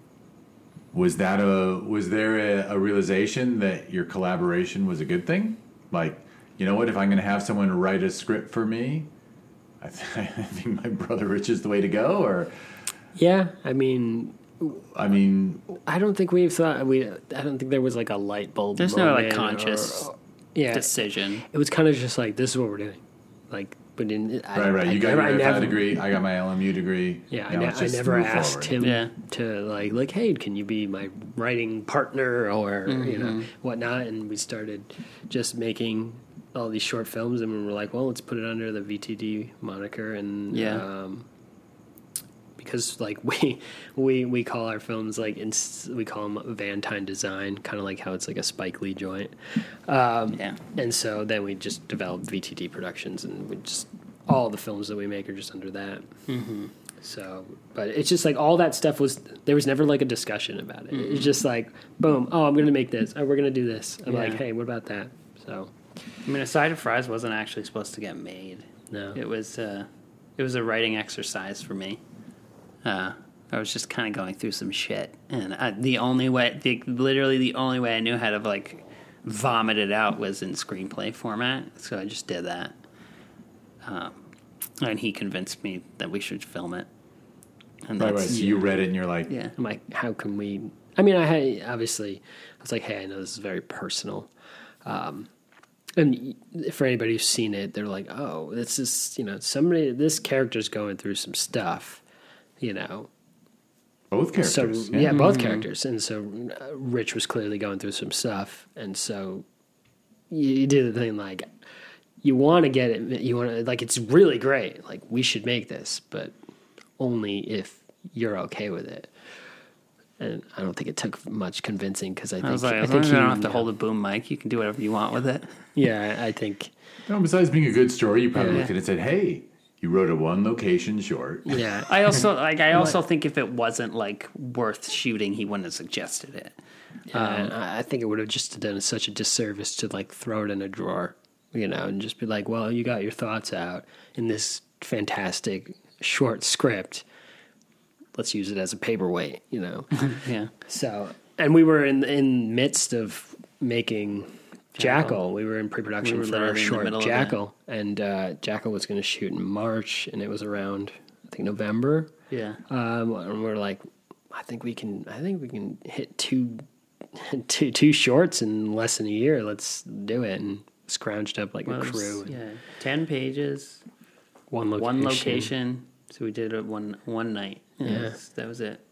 Was that a was there a, a realization that your collaboration was a good thing? Like, you know what? If I'm going to have someone write a script for me, I, th- I think my brother Rich is the way to go. Or Yeah, I mean, I mean, I don't think we've thought we. I don't think there was like a light bulb. There's no, like, moment conscious or- yeah, decision. it was kind of just like this is what we're doing. Like, but in I, right, right. I You got never, your I F I never, degree. I got my L M U degree. Yeah, I, Now ne- let's I just never move asked forward. him Yeah. to like like hey, can you be my writing partner or you Mm-hmm. know whatnot? And we started just making all these short films, and we were like, well, let's put it under the V T D moniker, and Yeah. um, because like we we we call our films like ins- we call them Vantine Design, kind of like how it's like a Spike Lee joint. Um, Yeah. And so then we just developed V T D Productions, and we just all the films that we make are just under that. Mm-hmm. So, but it's just like all that stuff was there was never like a discussion about it. Mm-hmm. It's just like boom, oh, I'm going to make this. Oh, we're going to do this. I'm Yeah. like, hey, what about that? So, I mean, a Side of Fries wasn't actually supposed to get made. no, It was uh, it was a writing exercise for me. Uh, I was just kind of going through some shit, and I, the only way, the, literally the only way I knew how to like vomit it out was in screenplay format. So I just did that, um, and he convinced me that we should film it. And Right, right. that's So you read it and you're like, yeah, I'm like, how can we? I mean, I had, obviously, I was like, hey, I know this is very personal. Um, and for anybody who's seen it, they're like, oh, this is, you know, somebody, this character's going through some stuff, you know. both characters. So, yeah, both characters. And so uh, Rich was clearly going through some stuff. And so you, you do the thing like, you want to get it, you want to, like, it's really great. Like, we should make this, but only if you're okay with it. And I don't think it took much convincing because I think I was like, I as long think as you he- don't have to hold a boom mic, you can do whatever you want with it. Yeah, I think. No, besides being a good story, you probably Yeah. looked at it and said, hey, you wrote a one location short. Yeah, I also like. I also think if it wasn't like worth shooting, he wouldn't have suggested it. and I I think it would have just done such a disservice to like throw it in a drawer, you know, and just be like, well, you got your thoughts out in this fantastic short script. Let's use it as a paperweight, you know. Yeah. So, and we were in in midst of making Jackal. Jackal. We were in pre-production We were for our literally in the short middle of Jackal, and uh, Jackal was going to shoot in March, and it was around I think November. Yeah. Um, and we're like, I think we can. I think we can hit two, two, two shorts in less than a year. Let's do it, and scrounged up like Well, a it was- crew. And yeah. Ten pages, one location. one location. So we did it one one night. And Yeah. that was- that was it.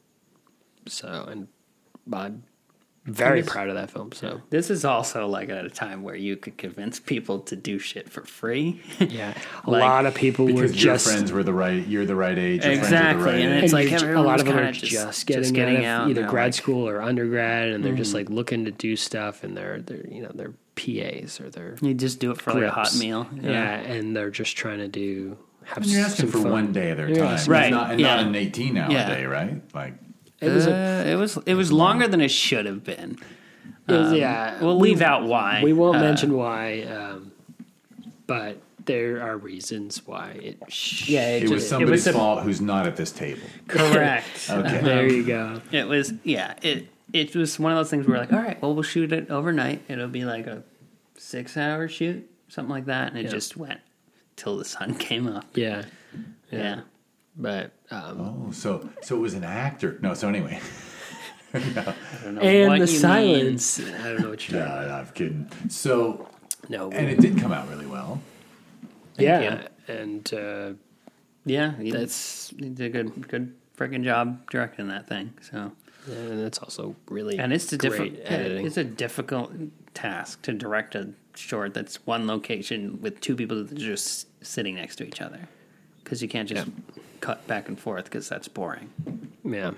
So, and I'm very And this- proud of that film. So, This is also like at a time where you could convince people to do shit for free. yeah, a Like, lot of people were Because your just friends were the right, you're the right age. Your Exactly, friends were the right and age. it's and like you're ju- a everyone lot was of them are kinda just, just- getting, just getting out of out, and either they're grad like- school or undergrad, and they're just like looking to do stuff, and they're they're you know they're P As or they're You just do it for like a hot grips. meal. yeah. and they're just trying to do. Have And you're asking some for fun. one day of their You're time. asking- Right, And not, and yeah. not an eighteen hour Yeah. day, right? Like, It was a Uh, it was it was longer than it should have been. It was- Um, yeah, we'll we- leave out why. We won't Uh, mention why, um, but there are reasons why it. Sh- Yeah, It, just- was somebody's was a- fault who's not at this table. Correct. Okay. there you go. It was yeah. It it was one of those things where we're like, all right, well, we'll shoot it overnight. It'll be like a six-hour shoot, something like that, and it Yeah. just went till the sun came up. Yeah, Yeah. but um, Oh, so so it was an actor. No, so anyway. I don't know and what the you silence. I don't know what you're. No, no, I'm kidding. So, No, and it did come out really well. yeah, and uh, mean. Yeah, he, that's he did a good good freaking job directing that thing. So, and that's also really and it's a great difficult editing. it's a difficult task to direct a short that's one location with two people that are just sitting next to each other, because you can't just cut back and forth because that's boring. Yeah.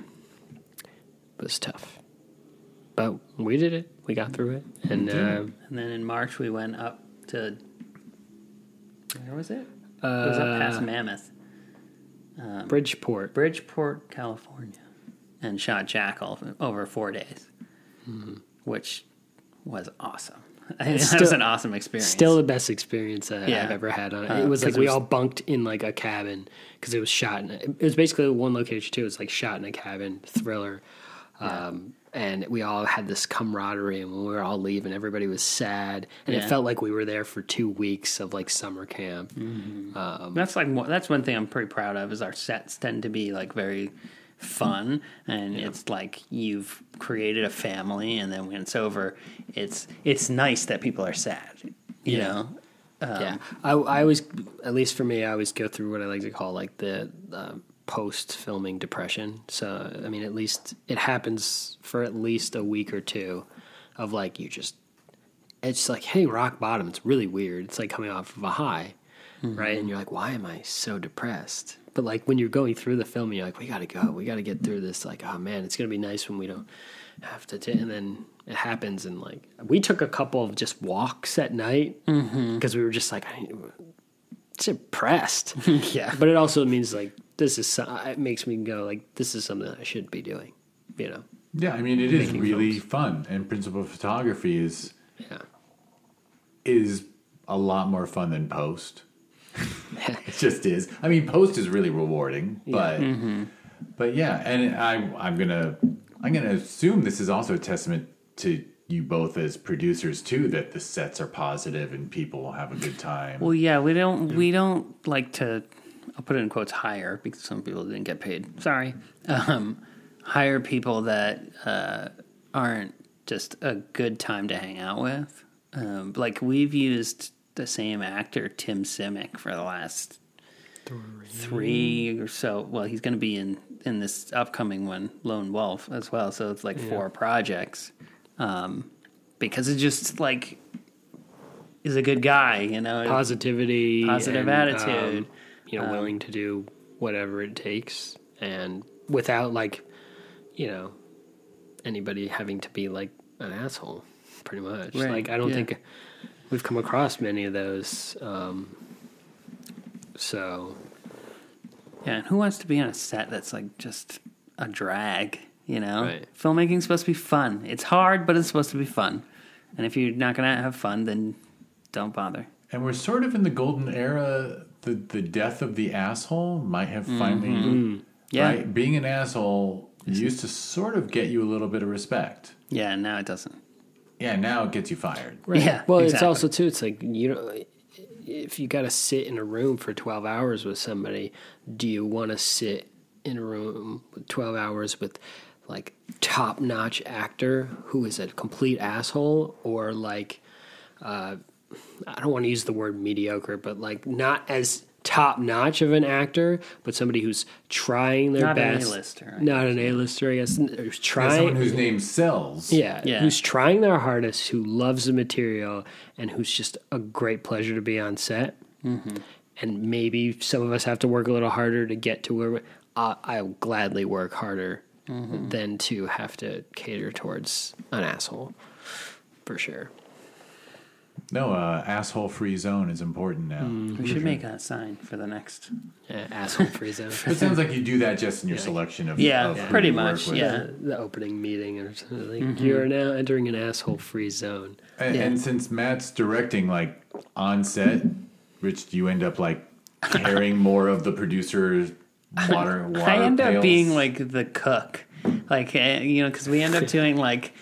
It was tough. But we did it. We got through it. And uh, And then in March we went up to where was it? It was up past Mammoth, Bridgeport. Bridgeport, California, and shot Jackal over four days, which was awesome. That still- was an awesome experience. Still the best experience uh, Yeah. I've ever had on it. Uh, It was like 'cause it we was- all bunked in like a cabin because it was shot in. It was basically one location too. It was like shot in a cabin, thriller. Um, and we all had this camaraderie, and when we were all leaving, everybody was sad, and Yeah. it felt like we were there for two weeks of like summer camp. That's like one- that's one thing I'm pretty proud of is our sets tend to be like very fun, and it's like you've created a family, and then when it's over, it's it's nice that people are sad, you Yeah. know. yeah, I, I always, at least for me, I always go through what I like to call like the uh, post filming depression. So I mean, at least it happens for at least a week or two of like you just, it's like hitting rock bottom. It's really weird. It's like coming off of a high, right? And you're like, why am I so depressed? But like when you're going through the film, you're like, we got to go. We got to get through this. Like, oh man, it's gonna be nice when we don't have to. T-. And then it happens, and like we took a couple of just walks at night because we were just like, I, depressed. Yeah. But it also means like this is. so- It makes me go like this is something I should be doing. You know. Yeah, I mean, it is Making really films. fun, and principal photography is Yeah. is a lot more fun than post. It just is. I mean, post is really rewarding, but but yeah, and I I'm gonna I'm gonna assume this is also a testament to you both as producers too, that the sets are positive and people will have a good time. Well, yeah, we don't we don't like to. I'll put it in quotes hire because some people didn't get paid. Sorry, um, hire people that uh, aren't just a good time to hang out with. Um, like we've used the same actor Tim Simic for the last three, three or so. Well, he's going to be in in this upcoming one, Lone Wolf, as well. So it's like four projects. Um, because it's just like he's a good guy, you know. Positivity, Positive and, attitude. um, you know, willing to do whatever it takes, and without like, you know, anybody having to be like an asshole. Pretty much. Right, Like I don't yeah. think we've come across many of those. Um, so Yeah, and who wants to be on a set that's like just a drag, you know? Right. Filmmaking's supposed to be fun. It's hard, but it's supposed to be fun. And if you're not going to have fun, then don't bother. And we're sort of in the golden era. The the death of the asshole might have finally Yeah. right. Being an asshole used to sort of get you a little bit of respect. Yeah, now it doesn't. Yeah, now it gets you fired. Yeah, well, it's exactly. also too. It's like you know, if you got to sit in a room for twelve hours with somebody, do you want to sit in a room with twelve hours with like top notch actor who is a complete asshole, or like uh, I don't want to use the word mediocre, but like not as top notch of an actor, but somebody who's trying their Not an best. A-lister, I Not an A-lister, I guess. Who's As trying. someone whose name sells. Yeah, Yeah. who's trying their hardest, who loves the material, and who's just a great pleasure to be on set. Mm-hmm. And maybe some of us have to work a little harder to get to where we, uh, I'll gladly work harder Mm-hmm. than to have to cater towards an asshole, for sure. No, uh, asshole-free zone is important now. Mm, we should make that sign for the next. Yeah, asshole free zone. It sounds like you do that just in your selection of Yeah, of who pretty you work much, with. yeah. the, the opening meeting or something. Like, Mm-hmm. you are now entering an asshole free zone. And, Yeah. and since Matt's directing, like on set, Rich, do you end up like carrying more of the producer's water? water I end up pails? being like the cook, like eh, you know, because we end up doing like,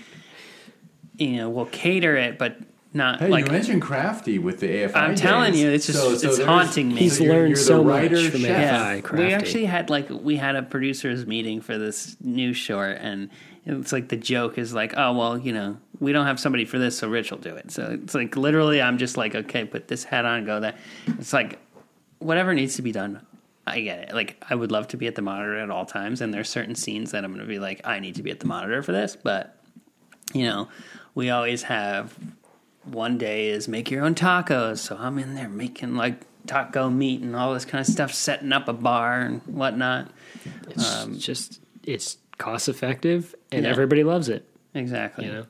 you know, we'll cater it, but not Hey, like. you mentioned Crafty with the A F I I'm telling days. you, it's just- it's there's- haunting me. He's you're- learned you're the so writer, much from chef. A F I. Yeah, we Crafty. actually had like we had a producers meeting for this new short, and it's like the joke is like, oh well, you know, we don't have somebody for this, so Rich will do it. So it's like literally, I'm just like, okay, put this hat on, go there. It's like whatever needs to be done. I get it. Like I would love to be at the monitor at all times, and there's certain scenes that I'm going to be like, I need to be at the monitor for this, but you know, we always have. One day is make your own tacos, so I'm in there making like taco meat and all this kind of stuff, setting up a bar and whatnot. It's Um, just it's cost effective and Yeah. everybody loves it. Exactly. You know,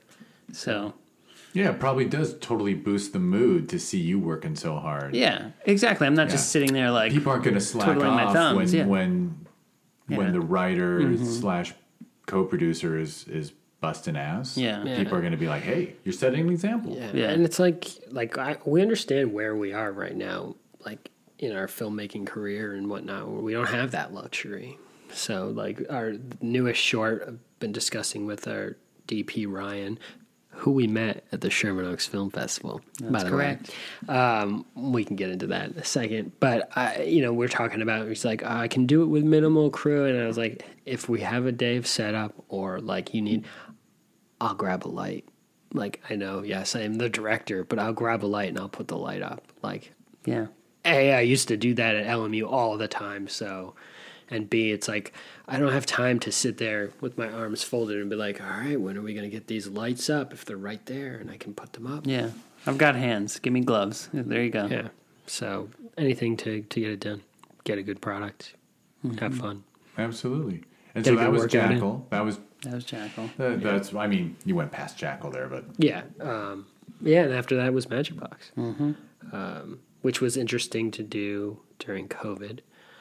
So Yeah, it probably does totally boost the mood to see you working so hard. yeah, exactly. I'm not Yeah. just sitting there like People aren't going to slack twiddling my off thumbs, when yeah. when when Yeah. the writer slash co-producer is is busting ass. Yeah. Yeah. People are going to be like, "Hey, you're setting an example." yeah. Yeah. And it's like like I, we understand where we are right now, like in our filmmaking career and whatnot. Where we don't have that luxury. So like our newest short, I've been discussing with our D P Ryan, who we met at the Sherman Oaks Film Festival. That's by the correct. way. Um, we can get into that in a second. But I, you know, we're talking about. He's like, I can do it with minimal crew, and I was like, if we have a day of setup, or like you need, I'll grab a light. Like I know, yes, I am the director, but I'll grab a light and I'll put the light up. Like, yeah. A, I used to do that at L M U all the time. So, and B, it's like I don't have time to sit there with my arms folded and be like, all right, when are we going to get these lights up if they're right there and I can put them up? Yeah. I've got hands. Give me gloves. There you go. Yeah. So anything to, to get it done, get a good product, have fun. Absolutely. And Get so a that good was workout in. Jackal. That was That was Jackal. that, that's. I mean, you went past Jackal there, but Yeah. Um, yeah. And after that was Magic Box, mm-hmm. um, which was interesting to do during COVID.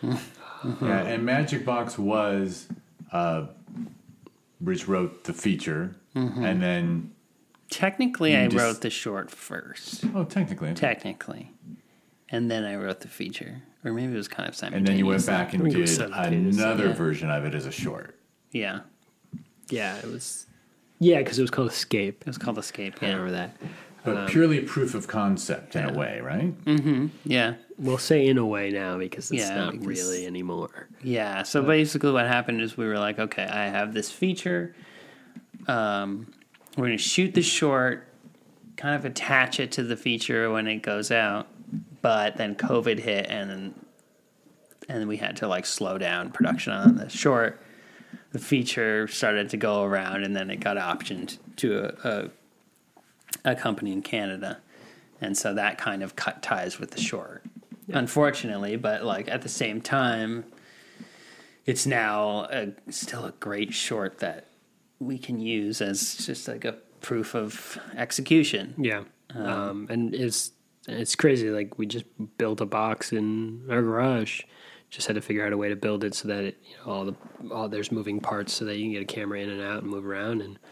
yeah. And Magic Box was. Uh, Rich wrote the feature, and then Technically, I You just- wrote the short first. oh, technically, Technically. And then I wrote the feature. Or maybe it was kind of and simultaneous. then you went back and I think it was did simultaneous, another yeah. version of it as a short. Yeah. Yeah. It was. Yeah, because it was called Escape. It was called Escape. I Yeah. remember that. But purely proof of concept in a way, right? Yeah. We'll say in a way now because it's Yeah, not because- really anymore. Yeah. So basically, what happened is we were like, okay, I have this feature. Um, we're going to shoot the short, kind of attach it to the feature when it goes out. But then COVID hit, and then and we had to like slow down production on the short. The feature started to go around, and then it got optioned to a, a a company in Canada, and so that kind of cut ties with the short, unfortunately. But like at the same time, it's now a, still a great short that we can use as just like a proof of execution. Yeah, um, and it's it's crazy. Like we just built a box in our garage. Just had to figure out a way to build it so that it, you know, all the all there's moving parts so that you can get a camera in and out and move around and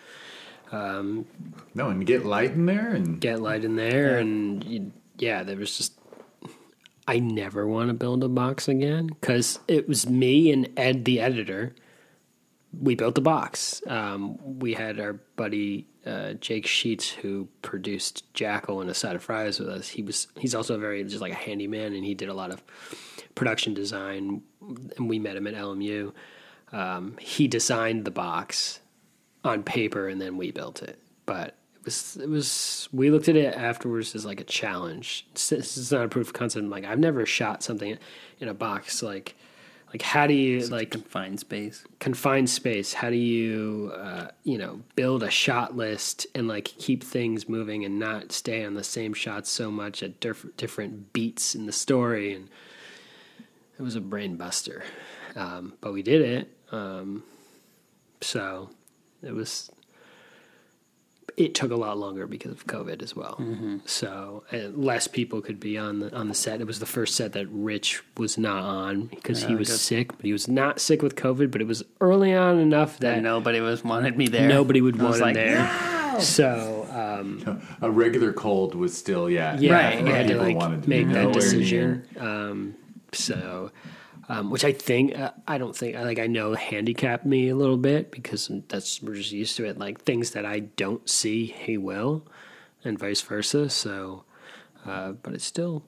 No, and get light in there, and get light in there. And you, yeah, there was just I never want to build a box again because it was me and Ed, the editor. We built a box. Um, we had our buddy uh, Jake Sheets, who produced Jackal and A Side of Fries with us. He was he's also a very just like a handyman, and he did a lot of production design. And we met him at L M U. Um, he designed the box on paper, and then we built it. But it was it was we looked at it afterwards as like a challenge. This is not a proof of concept. Like I've never shot something in a box like. Like how do you like Confined space. confined space? How do you uh, you know build a shot list and like keep things moving and not stay on the same shots so much at diff- different beats in the story? And it was a brain buster, um, but we did it. Um, so it was it took a lot longer because of COVID as well. Mm-hmm. So uh, less people could be on the on the set. It was the first set that Rich was not on because he Yeah, was good. sick, but he was not sick with COVID. But it was early on enough that And nobody was wanted me there. nobody would I was want him like, there. So um, A regular cold was still, yeah. yeah, Right, we had to People like wanted to make be that nowhere decision. near. Um, so, um, which I think uh, I don't think like I know handicapped me a little bit because that's we're just used to it. Like things that I don't see, he will, and vice versa. So, uh, but it's still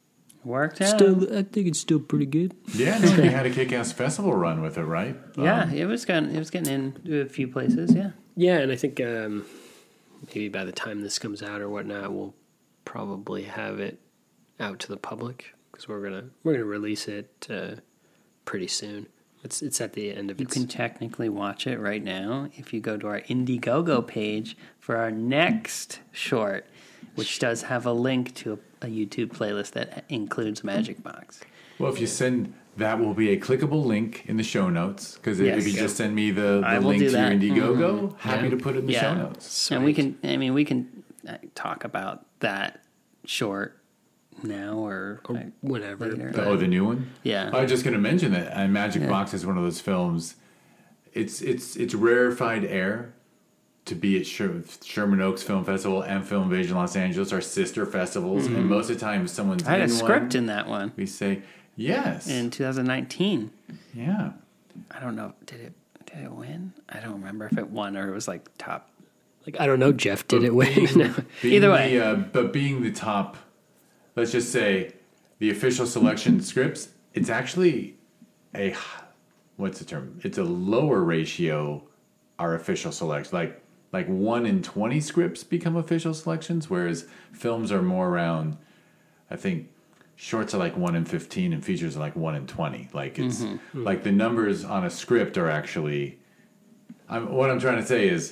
worked out. still I think it's still pretty good. Yeah, no, you had a kick-ass festival run with it, right? yeah, Um, it was getting, it was getting into a few places, yeah. Yeah, and I think um, maybe by the time this comes out or whatnot, we'll probably have it out to the public because we're gonna we're gonna release it uh, pretty soon. It's it's at the end of You its can technically watch it right now if you go to our Indiegogo page for our next short, which does have a link to a, a YouTube playlist that includes Magic Box. Well, if you send, that will be a clickable link in the show notes. Because Yes. if you just send me the, I the will link do to your that. Indiegogo, happy Yeah. to put it in the Yeah. show notes. And we can, I mean, we can uh, talk about that short now or, or uh, whatever. later. but- Oh, the new one? yeah. I was just going to mention that uh, Magic Yeah. Box is one of those films. It's it's it's rarefied air to be at Sher- Sherman Oaks Film Festival and Film Invasion Los Angeles, our sister festivals. And most of the time, if someone's I had a in script one, in that one we say yes. in two thousand nineteen. yeah. I don't know. Did it, did it win? I don't remember if it won or it was like top. Like I don't know, Jeff did it way. Being Either way. the, uh, but being the top, let's just say, the official selection scripts, it's actually a, what's the term? It's a lower ratio, our official selection. Like, like one in twenty scripts become official selections, whereas films are more around, I think, shorts are like one in fifteen and features are like one in twenty. Like, it's, Mm-hmm. like the numbers on a script are actually, I'm, what I'm trying to say is,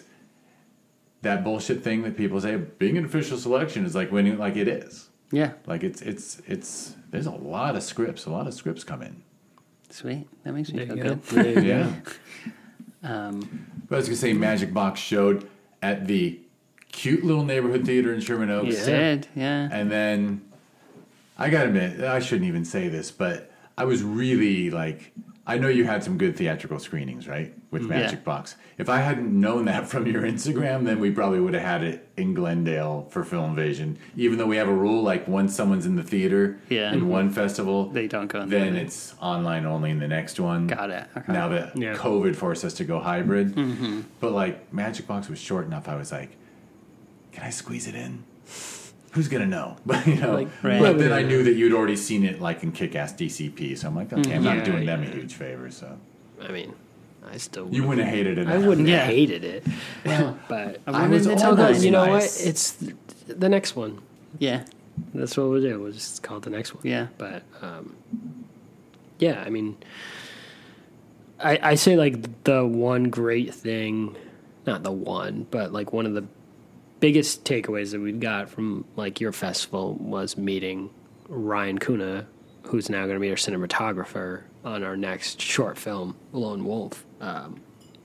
that bullshit thing that people say being an official selection is like winning, like it is. Yeah. Like it's it's it's there's a lot of scripts, a lot of scripts come in. Sweet. That makes me There feel you go. good. There you go. Yeah. Um, But I was gonna say Magic Box showed at the cute little neighborhood theater in Sherman Oaks. you did. Yeah. And then I gotta admit, I shouldn't even say this, but I was really like, I know you had some good theatrical screenings, right? With Magic Yeah. Box. If I hadn't known that from your Instagram, then we probably would have had it in Glendale for Film Invasion. Even though we have a rule, like once someone's in the theater Yeah. in one festival, They don't go in the then other. it's online only in the next one. Got it. Okay. Now that Yeah. COVID forced us to go hybrid. Mm-hmm. But like Magic Box was short enough, I was like, can I squeeze it in? Who's gonna know? But you know, Like, right. but then I knew that you'd already seen it like in Kick-Ass D C P, so I'm like, okay, I'm not Yeah, doing them a yeah. huge favor. So I mean, I still you wouldn't have hated it. I wouldn't Yeah. have hated it, but I I went was into almost Tilden. you know nice. what? It's th- the next one. Yeah. That's what we'll do. We'll just call it the next one. Yeah. But um, yeah, I mean, I I say like the one great thing, not the one, but like one of the biggest takeaways that we got from like your festival was meeting Ryan Kuna, who's now going to be our cinematographer on our next short film, Lone Wolf. Um,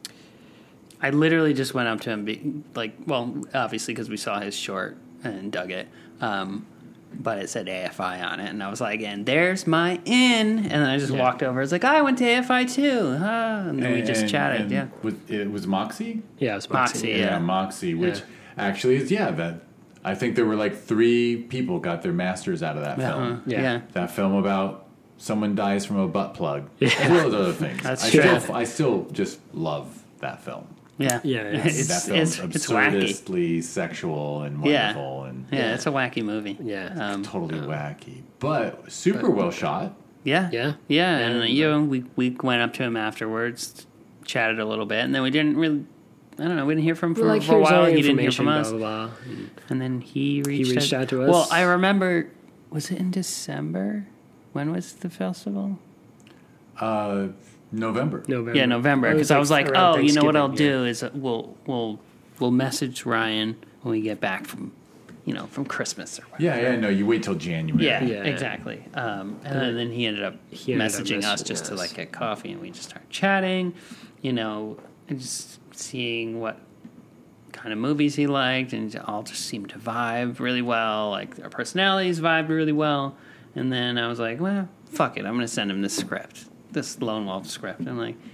I literally just went up to him, be, like, well, obviously because we saw his short and dug it, um, but it said A F I on it, and I was like, and there's my in, and then I just Yeah. walked over. I was like, I went to A F I too, huh? and then we just And- chatted. and Yeah, was, it was Moxie. yeah, it was Moxie, Moxie. Yeah. Moxie, which Yeah. actually is yeah. That I think there were like three people got their masters out of that uh-huh. film. Yeah. yeah, That film about someone dies from a butt plug, as well as other things. That's I true. still, I still just love that film. yeah, Yeah, it's- It's that it's, film's it's wacky. absurdistly sexual and Yeah. wonderful and Yeah, Yeah. it's a wacky movie. Yeah. um, totally wacky, but super well shot. yeah, Yeah. yeah. And you know, we we went up to him afterwards, chatted a little bit, and then we didn't really. I don't know. We didn't hear from him for, Like, for a here's while. our He didn't hear information, from us. blah, blah, blah. And then he reached, reached out to us. Well, I remember, was it in December? When was the festival? Uh, November. November. Yeah, November. It Because I was like, around oh, you know what I'll Thanksgiving, do is uh, we'll we'll we'll message Ryan when we get back from, you know, from Christmas or whatever. Yeah, yeah. No, you wait till January. Yeah, Yeah. exactly. Um, and then, then he ended up He ended up messaging us messaging just to us. like get coffee, and we just started chatting, you know, and just seeing what kind of movies he liked, and it all just seemed to vibe really well. Like our personalities vibed really well. And then I was like, well, fuck it. I'm going to send him this script, this Lone Wolf script. I'm like,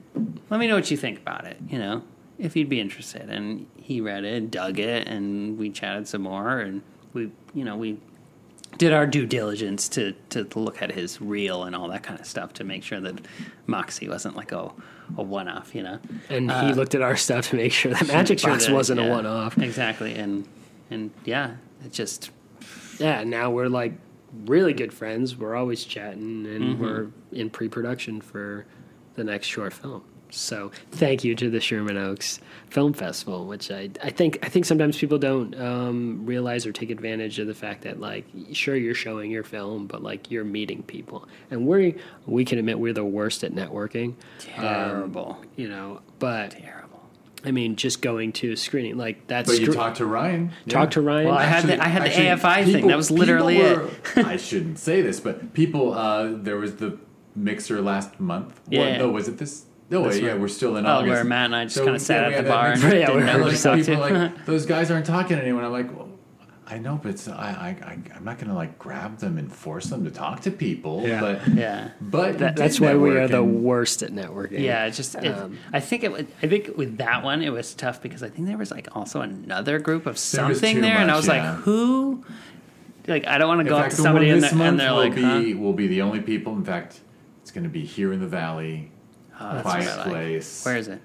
let me know what you think about it, you know, if you'd be interested. And he read it, dug it, and we chatted some more. And we, you know, we did our due diligence to, to, to look at his reel and all that kind of stuff to make sure that Moxie wasn't like a, a one-off, you know. And Uh, he looked at our stuff to make sure that Magic sure Box that- wasn't yeah, a one-off. Exactly. And, and yeah, it just... Yeah, now we're like really good friends. We're always chatting, and Mm-hmm. we're in pre-production for the next short film. So thank you to the Sherman Oaks Film Festival, which I I think I think sometimes people don't um, realize or take advantage of the fact that, like, sure, you're showing your film, but like you're meeting people, and we we can admit we're the worst at networking. Terrible. Um, you know, but Terrible. I mean, just going to a screening like that's But you str- talked to Ryan. talk to Ryan. Well, I had the, I had the A F I thing. people- That was literally people it. were- I shouldn't say this, but people. Uh, there was the mixer last month. Yeah. What, no, was it this? No, This yeah, one. we're still in Oh, August. where Matt and I just So, kind of sat yeah, we at had the that bar and mixer. Yeah, didn't we know were who to just talk People to. like those guys aren't talking to anyone. I'm like, well, I know, but it's, I, I, I, I'm not going to like grab them and force them to talk to people. Yeah. But Yeah. but you That, did that's why we are network the and- worst at networking. Yeah, it just. It, Um, I think it. Was, I think with that one, it was tough because I think there was like also another group of There was something too there, and I much, was yeah. like, who? Like, I don't want to In go up fact, to the one somebody and this they're, and month they're will like, be huh? will be the only people. In fact, it's going to be here in the valley, Oh, that's quiet what I like. place. Where is it?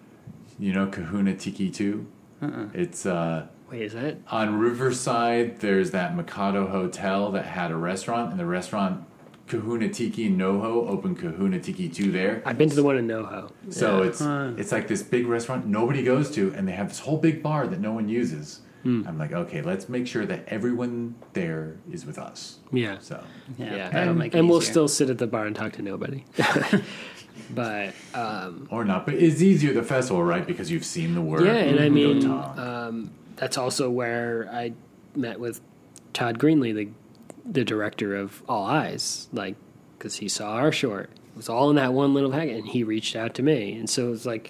You know Kahuna Tiki two? Uh-uh. It's uh, Wait, is that? on Riverside. There's that Mikado Hotel that had a restaurant, and the restaurant Kahuna Tiki in NoHo opened Kahuna Tiki two there. I've been to the one in NoHo. So Yeah. it's it's like this big restaurant nobody goes to, and they have this whole big bar that no one uses. I'm like, okay, let's make sure that everyone there is with us. Yeah. So Yeah, Yeah. that'll and make it and we'll easier. still sit at the bar and talk to nobody. But um, or not, but it's easier the festival, right? Because you've seen the work. yeah, and I you can go mean, talk. um, that's also where I met with Todd Greenlee, the the director of All Eyes, like because he saw our short. It was all in that one little packet, and he reached out to me, and so it was like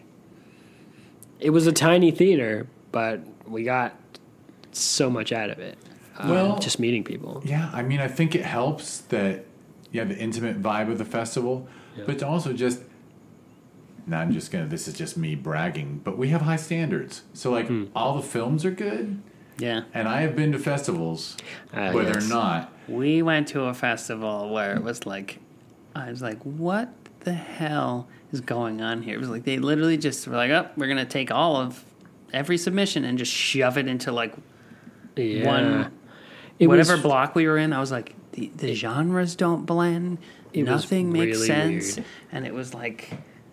it was a tiny theater, but we got so much out of it. Um, Well- just meeting people. Yeah, I mean, I think it helps that you have the intimate vibe of the festival, Yeah. but to also just. Now I'm just gonna. This is just me bragging, but we have high standards. So like, Hmm. all the films are good, Yeah. and I have been to festivals, Ah, whether yes. or not. We went to a festival where it was like, I was like, what the hell is going on here? It was like they literally just were like, oh, we're going to take all of every submission and just shove it into like Yeah. one, It whatever was- block we were in. I was like, the, the genres don't blend. It was Nothing makes really sense. weird. And it was like,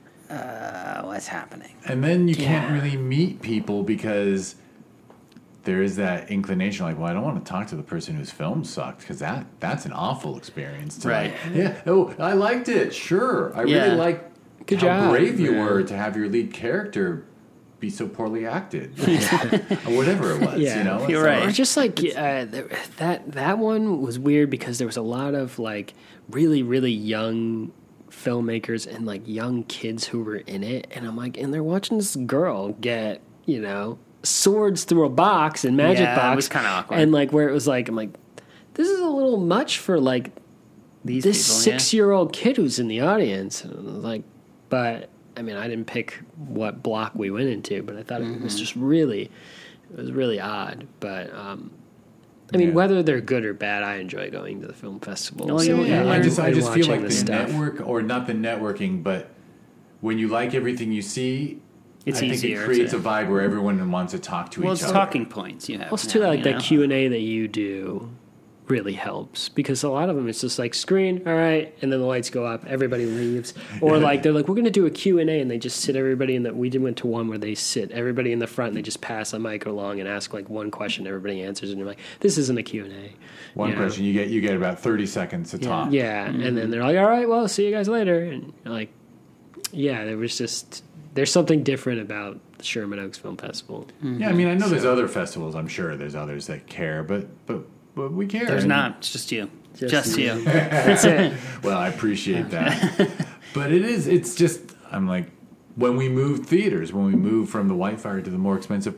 uh, what's happening? And then you can't Yeah. really meet people because there is that inclination, like, well, I don't want to talk to the person whose film sucked because that that's an awful experience. To Right. Like, yeah. Oh, I liked it. Sure. I Yeah. really like Good how job. brave you Yeah. were to have your lead character be so poorly acted, or whatever it was. Yeah. You know, You're It's right. Or just like uh, th- that that one was weird because there was a lot of like really really young filmmakers and like young kids who were in it, and I'm like, and they're watching this girl get you know swords through a box and magic Yeah, it box, was kinda awkward. and like where it was like I'm like, this is a little much for like These this people, yeah. six year old kid who's in the audience, and I was like, but I mean, I didn't pick what block we went into, but I thought it Mm-hmm. was just really, it was really odd. But um, I mean, Yeah. whether they're good or bad, I enjoy going to the film festival. Oh, yeah, yeah, I and- just I and just feel watching like the this stuff. network, or not the networking, but when you like everything you see, It's I think easier it creates to- a vibe where everyone wants to talk to Well, each it's other. talking points you have. Also, now, too, like you that know? Q and A that you do really helps because a lot of them it's just like screen, all right, and then the lights go up, everybody leaves, or like they're like we're gonna do a Q and A, and they just sit everybody in the. We did went to one where they sit everybody in the front, and they just pass a mic along and ask like one question, everybody answers, and you're like, this isn't a Q and A. One you know? question, you get you get about thirty seconds to talk. Yeah, and then they're like, all right, well, see you guys later, and you're like, yeah, there was just there's something different about the Sherman Oaks Film Festival. Yeah, I mean, I know there's other festivals. I'm sure there's others that care, but but but we care. There's And- not. It's just you. Just Just, you. you. That's it. Well, I appreciate that, but it is. It's just I'm like when we moved theaters, when we moved from the Whitefire to the more expensive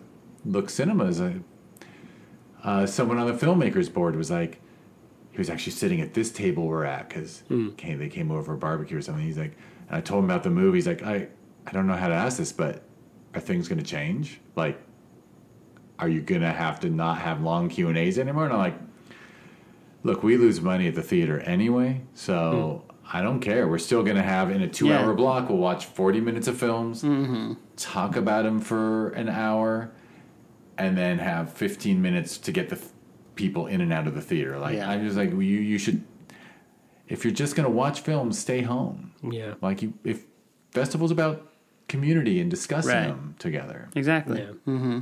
Look Cinemas, uh, uh, someone on the filmmakers board was like, he was actually sitting at this table we're at because Mm. came, they came over for a barbecue or something. He's like, and I told him about the movie. He's like, I, I don't know how to ask this, but are things going to change? Like, are you going to have to not have long Q and A's anymore? And I'm like, look, we lose money at the theater anyway, so mm. I don't care. We're still going to have, in a two-hour yeah. block, we'll watch forty minutes of films, mm-hmm. talk about them for an hour, and then have fifteen minutes to get the th- people in and out of the theater. Like, yeah. I'm just like, well, you, you should, if you're just going to watch films, stay home. Yeah. Like, you, if festivals about community and discussing right. them together. Exactly. Yeah. Mm-hmm.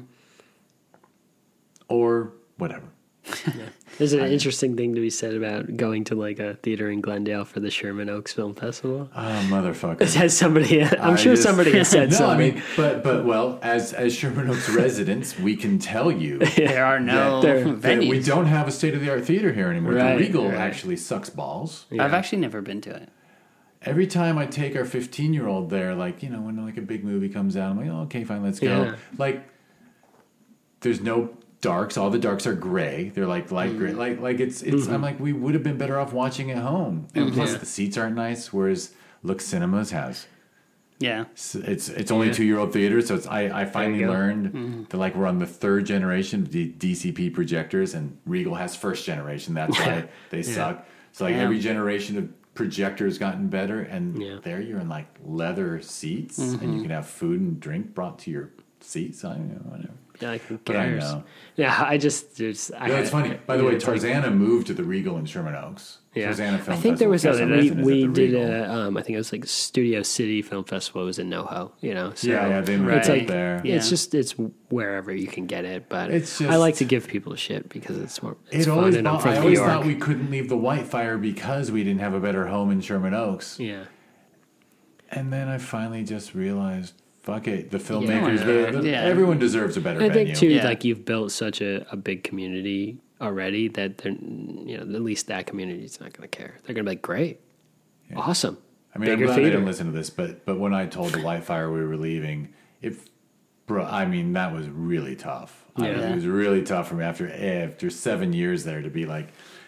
Or whatever. Yeah. There's an I, interesting thing to be said about going to like a theater in Glendale for the Sherman Oaks Film Festival. Oh, motherfucker! Has somebody? I'm I sure just, somebody has said no, something. I mean, but but well, as as Sherman Oaks residents, we can tell you there are no that, venues. That we don't have a state of the art theater here anymore. Right, the Regal right. actually sucks balls. Yeah. I've actually never been to it. Every time I take our fifteen year old there, like, you know, when like a big movie comes out, I'm like, oh, okay, fine, let's go. Yeah. Like, there's no darks. All the darks are gray. They're like light mm. gray. Like, like it's, it's. Mm-hmm. I'm like, we would have been better off watching at home. And mm-hmm. plus, yeah. the seats aren't nice. Whereas Look Cinemas has. Yeah. It's it's, it's only yeah. two year old theaters, so it's. I, I finally learned mm-hmm. that like we're on the third generation of the D C P projectors, and Regal has first generation. That's why they yeah. suck. So like yeah. every generation of projectors gotten better, and yeah. there you're in like leather seats, mm-hmm. and you can have food and drink brought to your seats. I don't know, whatever. Yeah, who but I cares? know. Yeah, I just there's. I no, it's funny. By the yeah, way, Tarzana like, moved to the Regal in Sherman Oaks. Yeah, Tarzana Film I think Festival there was a we, we did Regal. a um, I think it was like Studio City Film Festival. It was in NoHo, you know. So yeah, yeah, they moved it's like there. Yeah. It's just it's wherever you can get it, but it's just, I like to give people shit because it's more. It's it fun always. and I'm Bought, from I New always York. thought we couldn't leave the White Fire because we didn't have a better home in Sherman Oaks. Yeah, and then I finally just realized. Fuck it. The filmmakers, yeah. the, the, yeah. everyone deserves a better I venue. think too, yeah. like you've built such a, a big community already that they're, you know, at least that community is not going to care. They're going to be like, great, yeah. awesome. I mean, Bigger I'm glad theater. I didn't listen to this, but but when I told the White Fire we were leaving, if bro, I mean that was really tough. Yeah. I mean, it was really tough for me after after seven years there to be like,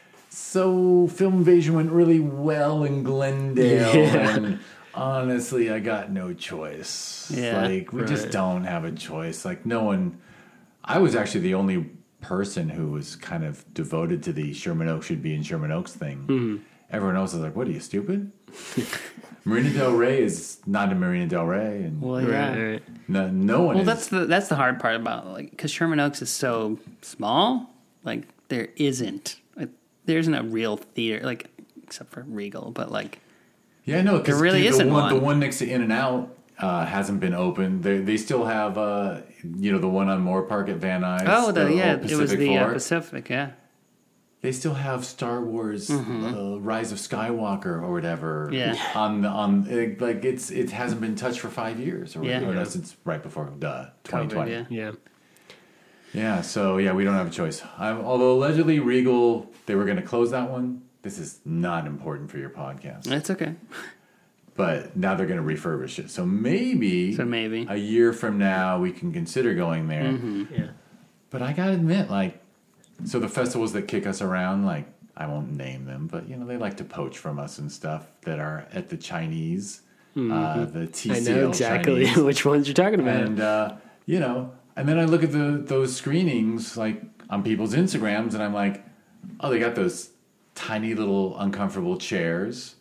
so Film Invasion went really well in Glendale. Yeah. And, honestly, I got no choice. Yeah, like, we right. just don't have a choice. Like, no one... I was actually the only person who was kind of devoted to the Sherman Oaks should be in Sherman Oaks thing. Mm-hmm. Everyone else was like, what, are you stupid? Marina Del Rey is not in Marina Del Rey. And well, yeah. Right, right. No, no one well, is. that's the that's the hard part about, like, because Sherman Oaks is so small, like, there isn't... Like, there isn't a real theater, like, except for Regal, but, like... Yeah, no, because there really the, isn't one, one. The one next to In and Out uh, hasn't been open. They they still have, uh, you know, the one on Moore Park at Van Nuys. Oh, the, the yeah, old it was the Pacific uh, Fork. Pacific, yeah. They still have Star Wars, Mm-hmm. uh, Rise of Skywalker or whatever. Yeah. On the on, it, like it's it hasn't been touched for five years or Yeah. whatever. No, since right before duh twenty twenty. COVID, yeah. Yeah. Yeah. So yeah, we don't have a choice. I'm, although allegedly Regal, they were going to close that one. This is not important for your podcast. That's okay. But now they're going to refurbish it. So maybe, So maybe. a year from now we can consider going there. Mm-hmm. Yeah. But I got to admit, like, so the festivals that kick us around, like, I won't name them, but, you know, they like to poach from us and stuff that are at the Chinese, Mm-hmm. uh, the T C L I know exactly Chinese. which ones you're talking about. And, uh, you know, and then I look at the those screenings, like, on people's Instagrams, and I'm like, oh, they got those tiny little uncomfortable chairs.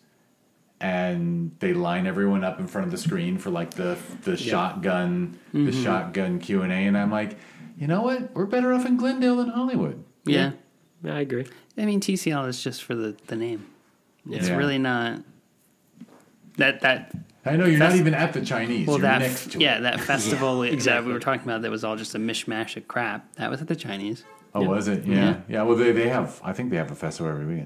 And they line everyone up in front of the screen for like the the Yeah. shotgun Mm-hmm. the shotgun Q and A, and I'm like, you know what? We're better off in Glendale than Hollywood. Yeah. I agree. I mean, T C L is just for the, the name. It's Yeah. really not... That... that I know you're not Fest- even at the Chinese. well, you're that next to yeah, it. that festival that exactly. we were talking about that was all just a mishmash of crap. That was at the Chinese. Oh, Yeah. was it? Yeah. Yeah. yeah, Well, they they have. I think they have a festival every weekend.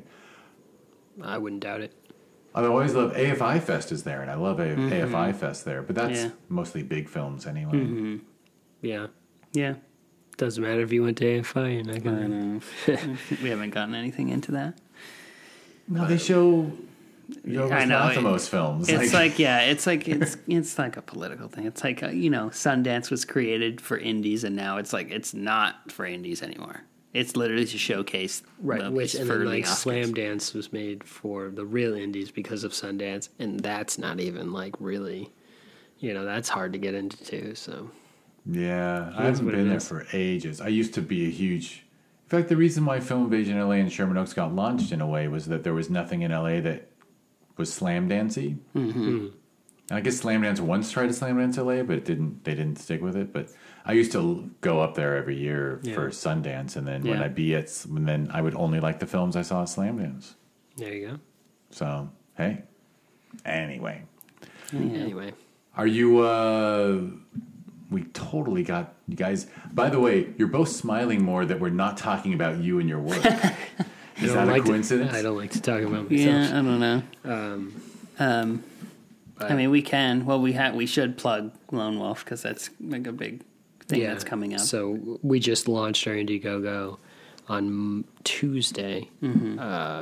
I wouldn't doubt it. I always love A F I Fest is there, and I love A- AFI Fest there. But that's Yeah. mostly big films anyway. Mm-hmm. Yeah. Yeah. Doesn't matter if you went to A F I, you're not I gonna. know. We haven't gotten anything into that. No, they show Yorgos I know, it- Lanthimos films. It's like, yeah, it's like it's it's like a political thing. It's like uh, you know, Sundance was created for indies, and now it's like it's not for indies anymore. It's literally to showcase Right, movies which and for then the like Oscars. Slam Dance was made for the real indies because of Sundance, and that's not even like really, you know, that's hard to get into too. So Yeah, I That's haven't what been it there is. for ages. I used to be a huge. In fact, the reason why Film Invasion L A and Sherman Oaks got launched in a way was that there was nothing in L A that was slam dancey. Mm-hmm. I guess Slam Dance once tried to slam dance L A, but it didn't. They didn't stick with it. But I used to go up there every year Yeah. for Sundance, and then when Yeah. I'd be at, and then I would only like the films I saw at Slam Dance. there you go. So hey, anyway, Anyway, are you? uh We totally got you guys. By the way, you're both smiling more that we're not talking about you and your work. I Is don't that a like to- coincidence? I don't like to talk about myself. Yeah, I don't know. Um, Um, I mean, we can. Well, we ha- we should plug Lone Wolf because that's like a big thing yeah, that's coming up. So we just launched our Indiegogo on Tuesday. Uh,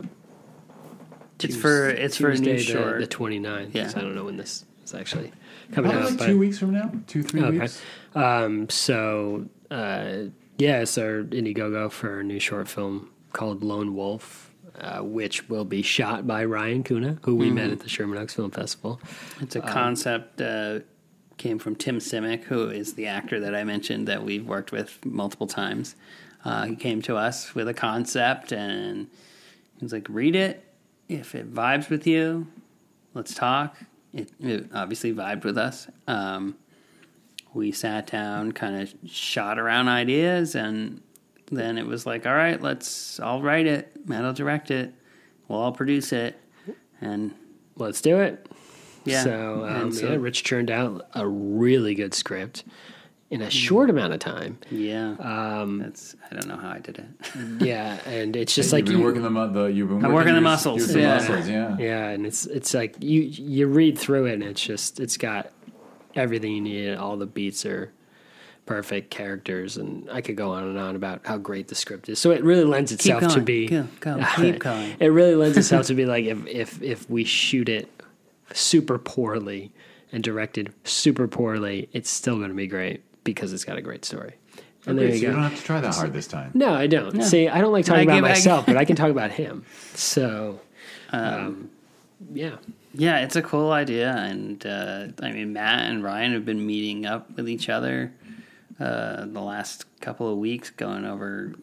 it's for it's for a Tuesday new the, short. the twenty-ninth. Yeah. So I don't know when this is actually coming Probably out. like but- two weeks from now, two three Okay. weeks. Um, so, uh, yeah, it's our Indiegogo for our new short film called Lone Wolf, uh, which will be shot by Ryan Kuna, who we met at the Sherman Oaks Film Festival. It's a concept uh, came from Tim Simic, who is the actor that I mentioned that we've worked with multiple times. Uh, he came to us with a concept, and he was like, "Read it. If it vibes with you, let's talk." It, it obviously vibed with us. Um, we sat down, kind of shot around ideas, and then it was like, "All right, let's. I'll write it. Matt will direct it. We'll all produce it." And Let's do it. yeah, So, um, And so- yeah, Rich turned out a really good script in a short amount of time. Yeah, Um, that's. I don't know how I did it. yeah, and it's just You've like been you, working the, mu- the you've been I'm working working the your- muscles, your yeah. muscles, yeah. yeah, and it's it's like you you read through it, and it's just it's got everything you need. All the beats are perfect, characters, and I could go on and on about how great the script is. So it really lends itself to going. be Go, go. Keep going. It really lends itself to be like if if if we shoot it super poorly and directed super poorly, it's still going to be great because it's got a great story. And Okay, there so you you go. don't have to try that hard this time. No, I don't. See, I don't like talking I about give- I- myself, but I can talk about him. So, um, yeah. Yeah, it's a cool idea, and uh, I mean, Matt and Ryan have been meeting up with each other uh, the last couple of weeks, going over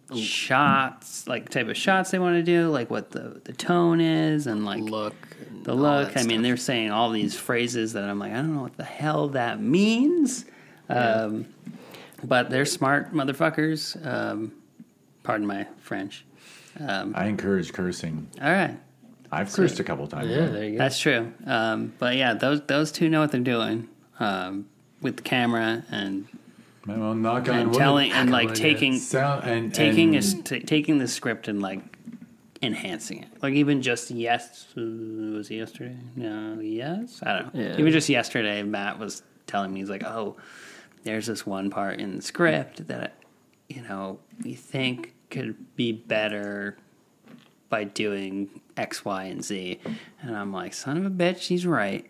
shots, like type of shots they want to do, like what the the tone is, and like Look. and the all look. that I mean, stuff. they're saying all these phrases that I'm like, I don't know what the hell that means. Um, but they're smart motherfuckers. Um, pardon my French. Um, I encourage cursing. all right. I've cursed a couple times. Yeah, there you go. That's true. Um, but yeah, those those two know what they're doing um, with the camera and, Well, knock on and wood. telling and like on, yeah. taking Sound and taking and, a, t- taking the script and like enhancing it. Like even just yes, uh, was it yesterday? No, yes, I don't know. Yeah. Even just yesterday, Matt was telling me he's like, oh, there's this one part in the script that you know we think could be better by doing X, Y, and Z. And I'm like, son of a bitch, he's right.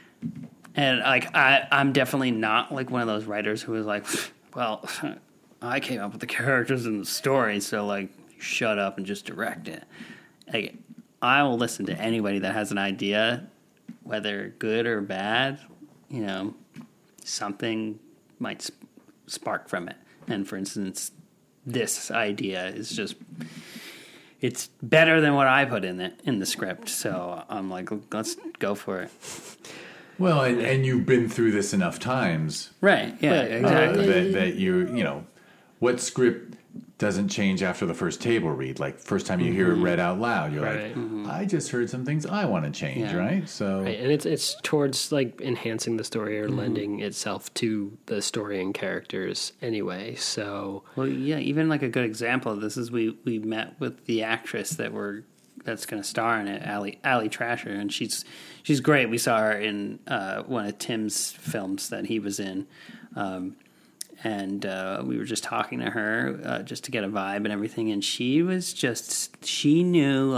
And like I, I'm definitely not like one of those writers who is like, well, I came up with the characters and the story, so like shut up and just direct it. Like I will listen to anybody that has an idea, whether good or bad, you know, something might sp- spark from it. And for instance, this idea is just it's better than what I put in it in the script. So I'm like, let's go for it. well, and, and you've been through this enough times Right. Yeah, Right. uh, exactly. that that you you know what script doesn't change after the first table read. Like first time you hear it read out loud, you're Right. like, I just heard some things I want to change, Yeah. right? So Right, and it's it's towards like enhancing the story or lending itself to the story and characters anyway. So Well, yeah, even like a good example of this is we, we met with the actress that we're that's going to star in it, Ali Ali Trasher, and she's she's great. We saw her in uh, one of Tim's films that he was in, um, and uh, we were just talking to her uh, just to get a vibe and everything, and she was just she knew like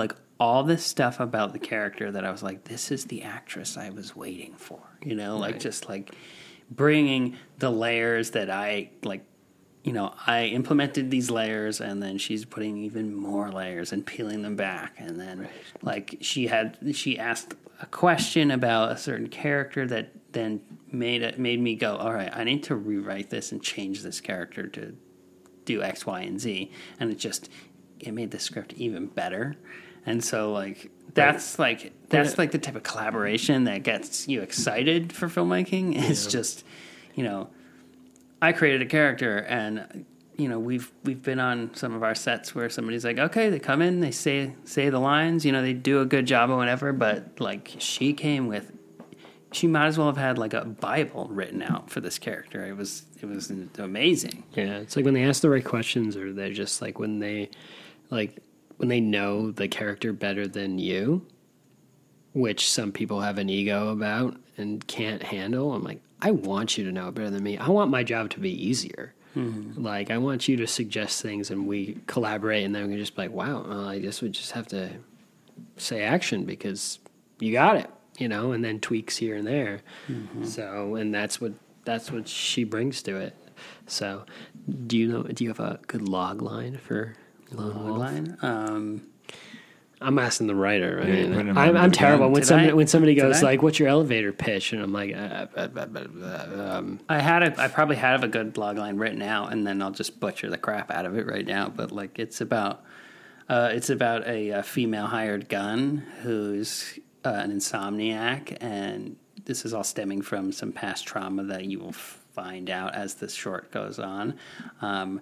all this stuff about the character that I was like, this is the actress I was waiting for. You know, like Right. just like bringing the layers that I like. You know, I implemented these layers, and then she's putting even more layers and peeling them back. And then, right. like, she had she asked a question about a certain character that then made it made me go, all right, I need to rewrite this and change this character to do X, Y, and Z. And it just it made the script even better. And so, like, that's right. like that's yeah. like the type of collaboration that gets you excited for filmmaking. It's yeah. just, you know. I created a character, and you know we've we've been on some of our sets where somebody's like, okay, they come in, they say say the lines, you know, they do a good job or whatever, but like she came with, she might as well have had like a Bible written out for this character. It was it was amazing. Yeah, it's like when they ask the right questions, or they're just like when they like when they know the character better than you, which some people have an ego about and can't handle. I'm like, I want you to know it better than me. I want my job to be easier. Mm-hmm. Like, I want you to suggest things and we collaborate, and then we can just be like, wow, well, I guess we just have to say action because you got it, you know, and then tweaks here and there. Mm-hmm. So, and that's what that's what she brings to it. So, do you know? Do you have a good log line for Lone Wolf? Line? Um, I'm asking the writer. Right? Yeah, I'm, I'm, I'm terrible when Did somebody I? when somebody goes Did I? like, "What's your elevator pitch?" and I'm like, uh, uh, uh, uh, um, I had a, I probably have a good log line written out, and then I'll just butcher the crap out of it right now. But like, it's about, uh, it's about a, a female hired gun who's uh, an insomniac, and this is all stemming from some past trauma that you will find out as this short goes on. Um,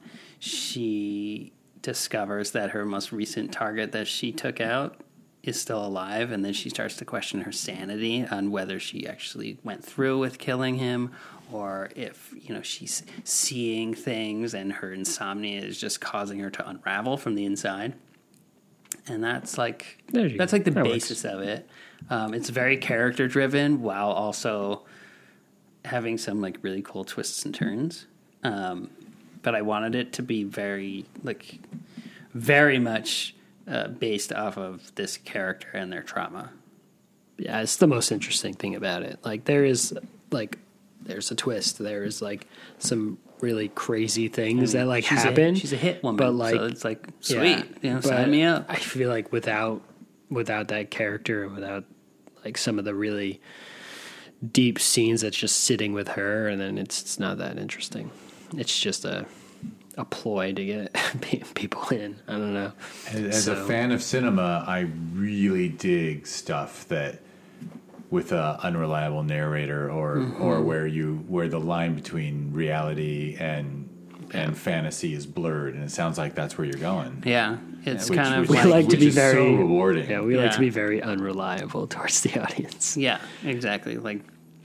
she discovers that her most recent target that she took out is still alive, and then she starts to question her sanity on whether she actually went through with killing him, or if, you know, she's seeing things and her insomnia is just causing her to unravel from the inside. And that's like that's go. like the that basis works. of it. Um, it's very character driven while also having some like really cool twists and turns. Um, but I wanted it to be very like very much uh, based off of this character and their trauma. Yeah, it's the most interesting thing about it. Like there is like there's a twist. There is like some really crazy things I mean, that like she's happen. A, she's a hit woman, but like so it's like sweet. Yeah, you know, sign me up. I feel like without without that character and without like some of the really deep scenes that's just sitting with her, and then it's it's not that interesting. It's just a a ploy to get people in. I don't know. As, as so, a fan of cinema, I really dig stuff that with a unreliable narrator, or mm-hmm. or where you where the line between reality and and fantasy is blurred, and it sounds like that's where you're going. Yeah, it's which, kind of which, like, we like to which be is very so rewarding. Yeah, we yeah. like to be very unreliable towards the audience. Yeah, exactly. Like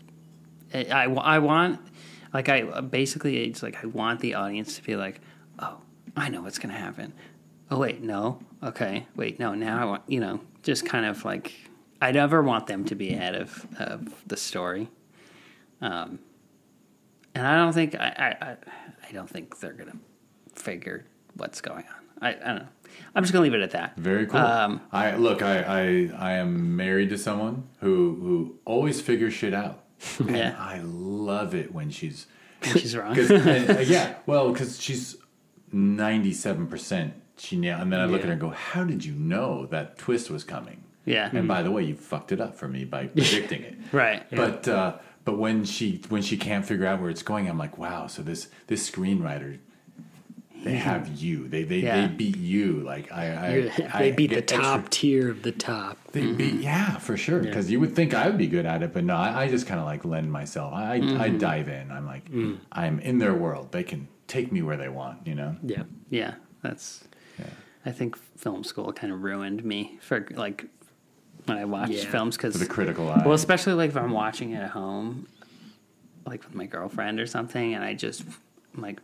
I, I, I want, like I basically it's like I want the audience to be like, oh, I know what's going to happen. Oh wait, no, okay, wait, no, now I want, you know, just kind of like. I never want them to be ahead of, of the story, um, and I don't think I, I, I don't think they're gonna figure what's going on. I, I don't know. I'm just gonna leave it at that. Very cool. Um, I look. I, I I am married to someone who who always figures shit out, and yeah. I love it when she's she's wrong. and, uh, yeah, well, because she's ninety-seven percent she nailed, and then I look yeah. at her and go, "How did you know that twist was coming?" Yeah. And by the way, you fucked it up for me by predicting it. Right. But uh, but when she when she can't figure out where it's going, I'm like, wow. So this this screenwriter, they have you. They they, Yeah. they beat you. Like I, I they I beat the get top extra, tier of the top. They mm-hmm. beat yeah for sure. Because yeah. you would think I would be good at it, but no, I, I just kind of like lend myself. I mm-hmm. I dive in. I'm like mm. I'm in their world. They can take me where they want. You know. Yeah. Yeah. That's. Yeah. I think film school kind of ruined me for like. When I watch yeah. films, because the critical eye. Well, especially like if I'm watching it at home, like with my girlfriend or something, and I just I'm like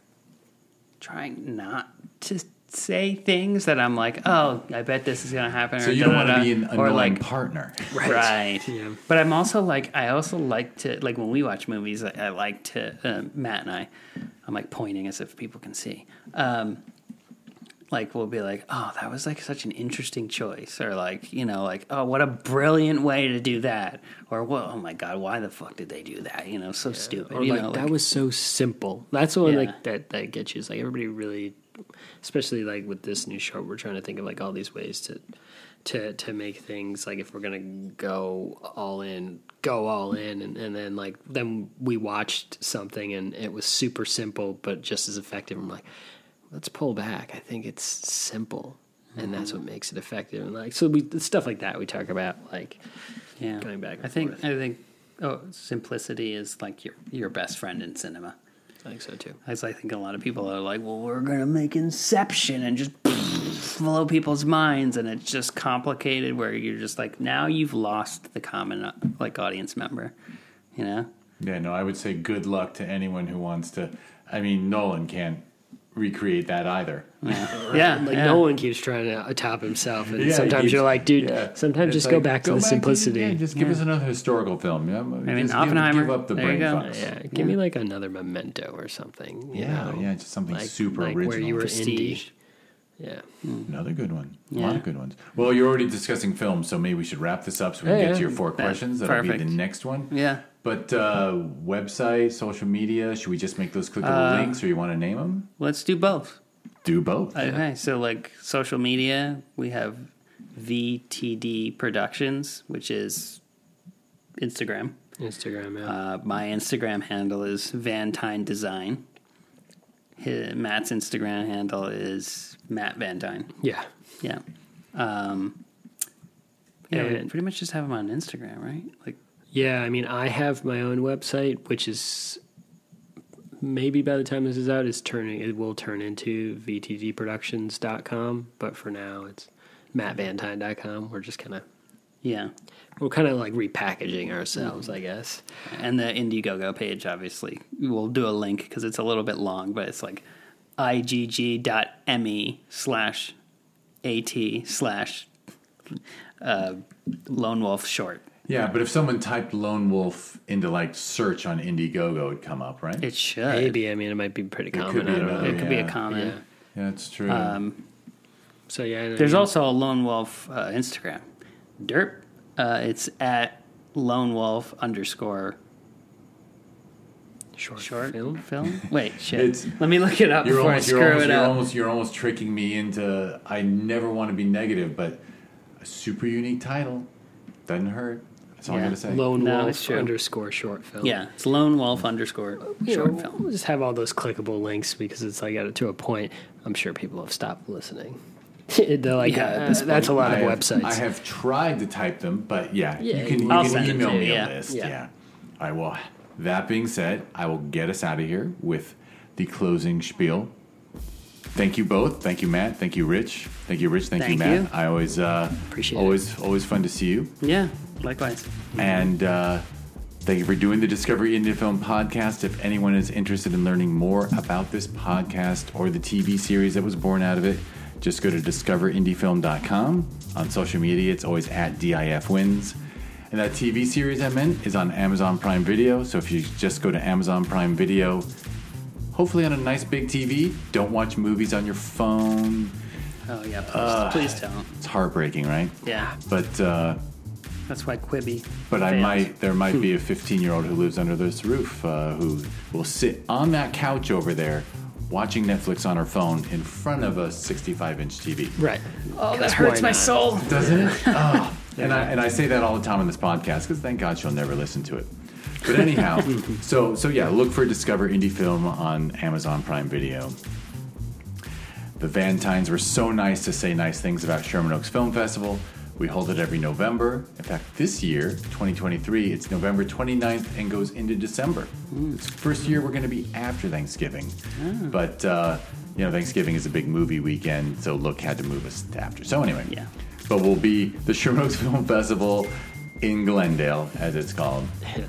trying not to say things that I'm like, oh, I bet this is gonna happen. So or you don't da, da, want to da. be an or annoying like, partner, right? Right. Yeah. But I'm also like, I also like to like when we watch movies, I, I like to uh, Matt and I, I'm like pointing as if people can see. Um, like we'll be like, oh, that was like such an interesting choice, or like, you know, like, oh, what a brilliant way to do that, or what, oh my god, why the fuck did they do that? You know, so yeah. stupid. Or you like, know, that like, was so simple. That's the one Yeah. like that that gets you. It's like everybody really, especially like with this new short, we're trying to think of like all these ways to to to make things like if we're gonna go all in, go all in, and, and then like then we watched something and it was super simple but just as effective. I'm like, let's pull back. I think it's simple, and that's what makes it effective. And like so, we stuff like that we talk about, like yeah. going back. And I think forth. I think oh, simplicity is like your your best friend in cinema. I think so too. As I think a lot of people are like, well, we're gonna make Inception and just blow people's minds, and it's just complicated. Where you're just like, now you've lost the common like audience member, you know? Yeah, no, I would say good luck to anyone who wants to. I mean, Nolan can't recreate that either. Yeah, yeah. Like yeah. no one keeps trying to top himself, and Yeah, sometimes he's- you're like, dude, yeah. sometimes It's just go like, back to go the back simplicity. yeah, just give Yeah. us another historical film. Yeah, I mean, Oppenheimer, Give, give up the there you brain go. fucks. yeah, give me like another Memento or something. You Yeah, know? yeah, just something like, super like original. where you were Prestige. indie. Yeah, Another good one. A Yeah. lot of good ones. Well, you're already discussing films, so maybe we should wrap this up so we can Yeah, get yeah. to your four That- questions. That'll perfect. be the next one. Yeah. But uh, website, social media, should we just make those clickable Uh, links, or you want to name them? Let's do both. Do both. Okay, so like social media, we have V T D Productions, which is Instagram. Instagram. Yeah. Uh, my Instagram handle is Vantine Design. His, Matt's Instagram handle is Matt Vantine. yeah. Yeah. Um, yeah, we And- pretty much just have him on Instagram, right? Like, Yeah, I mean, I have my own website, which is maybe by the time this is out, is turning. It will turn into v t d productions dot com, but for now, it's matt vantine dot com. We're just kind of yeah. we're kind of like repackaging ourselves, I guess. And the Indiegogo page, obviously, we'll do a link because it's a little bit long, but it's like igg.me slash at slash uh, Lone Wolf Short. Yeah, but if someone typed Lone Wolf into like search on Indiegogo, it'd come up, right? It should. Maybe I mean it might be pretty could common. be I don't another- know. It could be a Yeah. comment. Yeah. yeah, that's true. Um, So yeah, I there's mean, also a Lone Wolf uh, Instagram. Derp. Uh, it's at Lone Wolf underscore short, short film. film. Wait, shit. It's- Let me look it up You're before almost, I you're, screw almost, it you're up. almost you're almost tricking me into. I never want to be negative, but a super unique title doesn't hurt. That's all Yeah. I gotta say. Lone No, Wolf it's true. underscore short film. Yeah, it's Lone Wolf underscore You short know, film. we'll just have all those clickable links because it's like at, to a point. I'm sure people have stopped listening. They're like, Yeah, at uh, this that's a point. lot I of have, websites. I have tried to type them, but yeah, Yeah, you can, you I'll can send it email to you, me yeah. a list. Yeah. Yeah. All right. Well, that being said, I will get us out of here with the closing spiel. Thank you both. Thank you, Matt. Thank you, Rich. Thank you, Rich. Thank, Thank you, Matt. you. I always uh, Appreciate it. always always fun to see you. Yeah, likewise. And uh, thank you for doing the Discovery Indie Film podcast. If anyone is interested in learning more about this podcast or the T V series that was born out of it, just go to discover indie film dot com. On social media, it's always at D I F Wins. And that T V series I meant is on Amazon Prime Video. So if you just go to Amazon Prime Video, hopefully on a nice big T V, don't watch movies on your phone. Oh yeah, please, Uh, please don't. It's heartbreaking, right? Yeah, But uh, that's why Quibi. But I failed. might, there might be a fifteen-year-old who lives under this roof uh, who will sit on that couch over there watching Netflix on her phone in front of a sixty-five inch T V. right. Oh, that 'Cause hurts why my not? soul. Doesn't it? Oh. And I and I say that all the time on this podcast because thank God she'll never listen to it. But anyhow, so so yeah, look for Discover Indie Film on Amazon Prime Video. The Vantines were so nice to say nice things about Sherman Oaks Film Festival. We hold it every November. In fact, this year, twenty twenty-three, it's November twenty-ninth and goes into December. It's the first year we're going to be after Thanksgiving. But, uh, you know, Thanksgiving is a big movie weekend, so Look had to move us to after. So anyway, Yeah. but we'll be the Sherman Oaks Film Festival in Glendale, as it's called.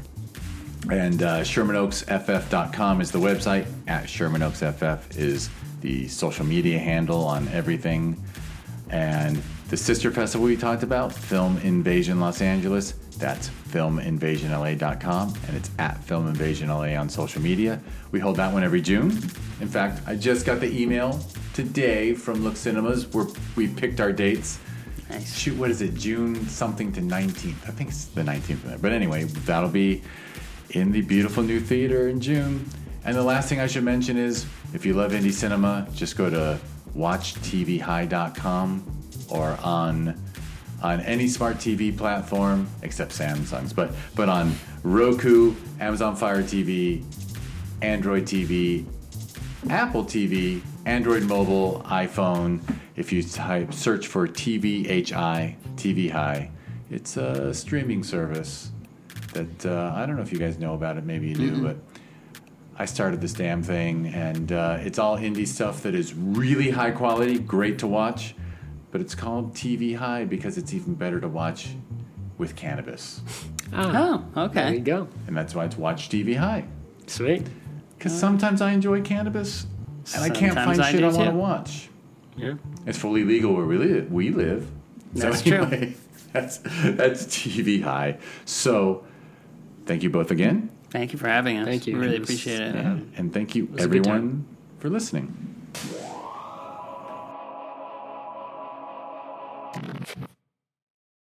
And uh, Sherman Oaks F F dot com is the website. At Sherman Oaks F F is the social media handle on everything. And the sister festival we talked about, Film Invasion Los Angeles, That's film invasion L A dot com, and it's at Film Invasion L A on social media. We hold that one every June. In fact, I just got the email today from Look Cinemas where we picked our dates. Nice. Shoot, what is it? June something to nineteenth. I think it's the nineteenth. But anyway, that'll be in the beautiful new theater in June. And the last thing I should mention is, if you love indie cinema, just go to watch T V high dot com or on on any smart T V platform except Samsung's, but but on Roku, Amazon Fire T V, Android T V, Apple T V, Android mobile, iPhone. If you type search for T V H I, T V High, it's a streaming service that uh, I don't know if you guys know about it. Maybe you do, mm-hmm. but I started this damn thing, and uh, it's all indie stuff that is really high quality, great to watch. But it's called T V High because it's even better to watch with cannabis. Oh, okay. There you go. And that's why it's Watch T V High. Sweet. Because sometimes I enjoy cannabis, and I can't Sometimes find I shit do I want to too. watch. Yeah. It's fully legal where we live. We live. That's so true. anyway, That's that's T V High. So, thank you both again. Thank you for having us. Thank you. Really It was- appreciate it. Yeah. And thank you was a good everyone for listening.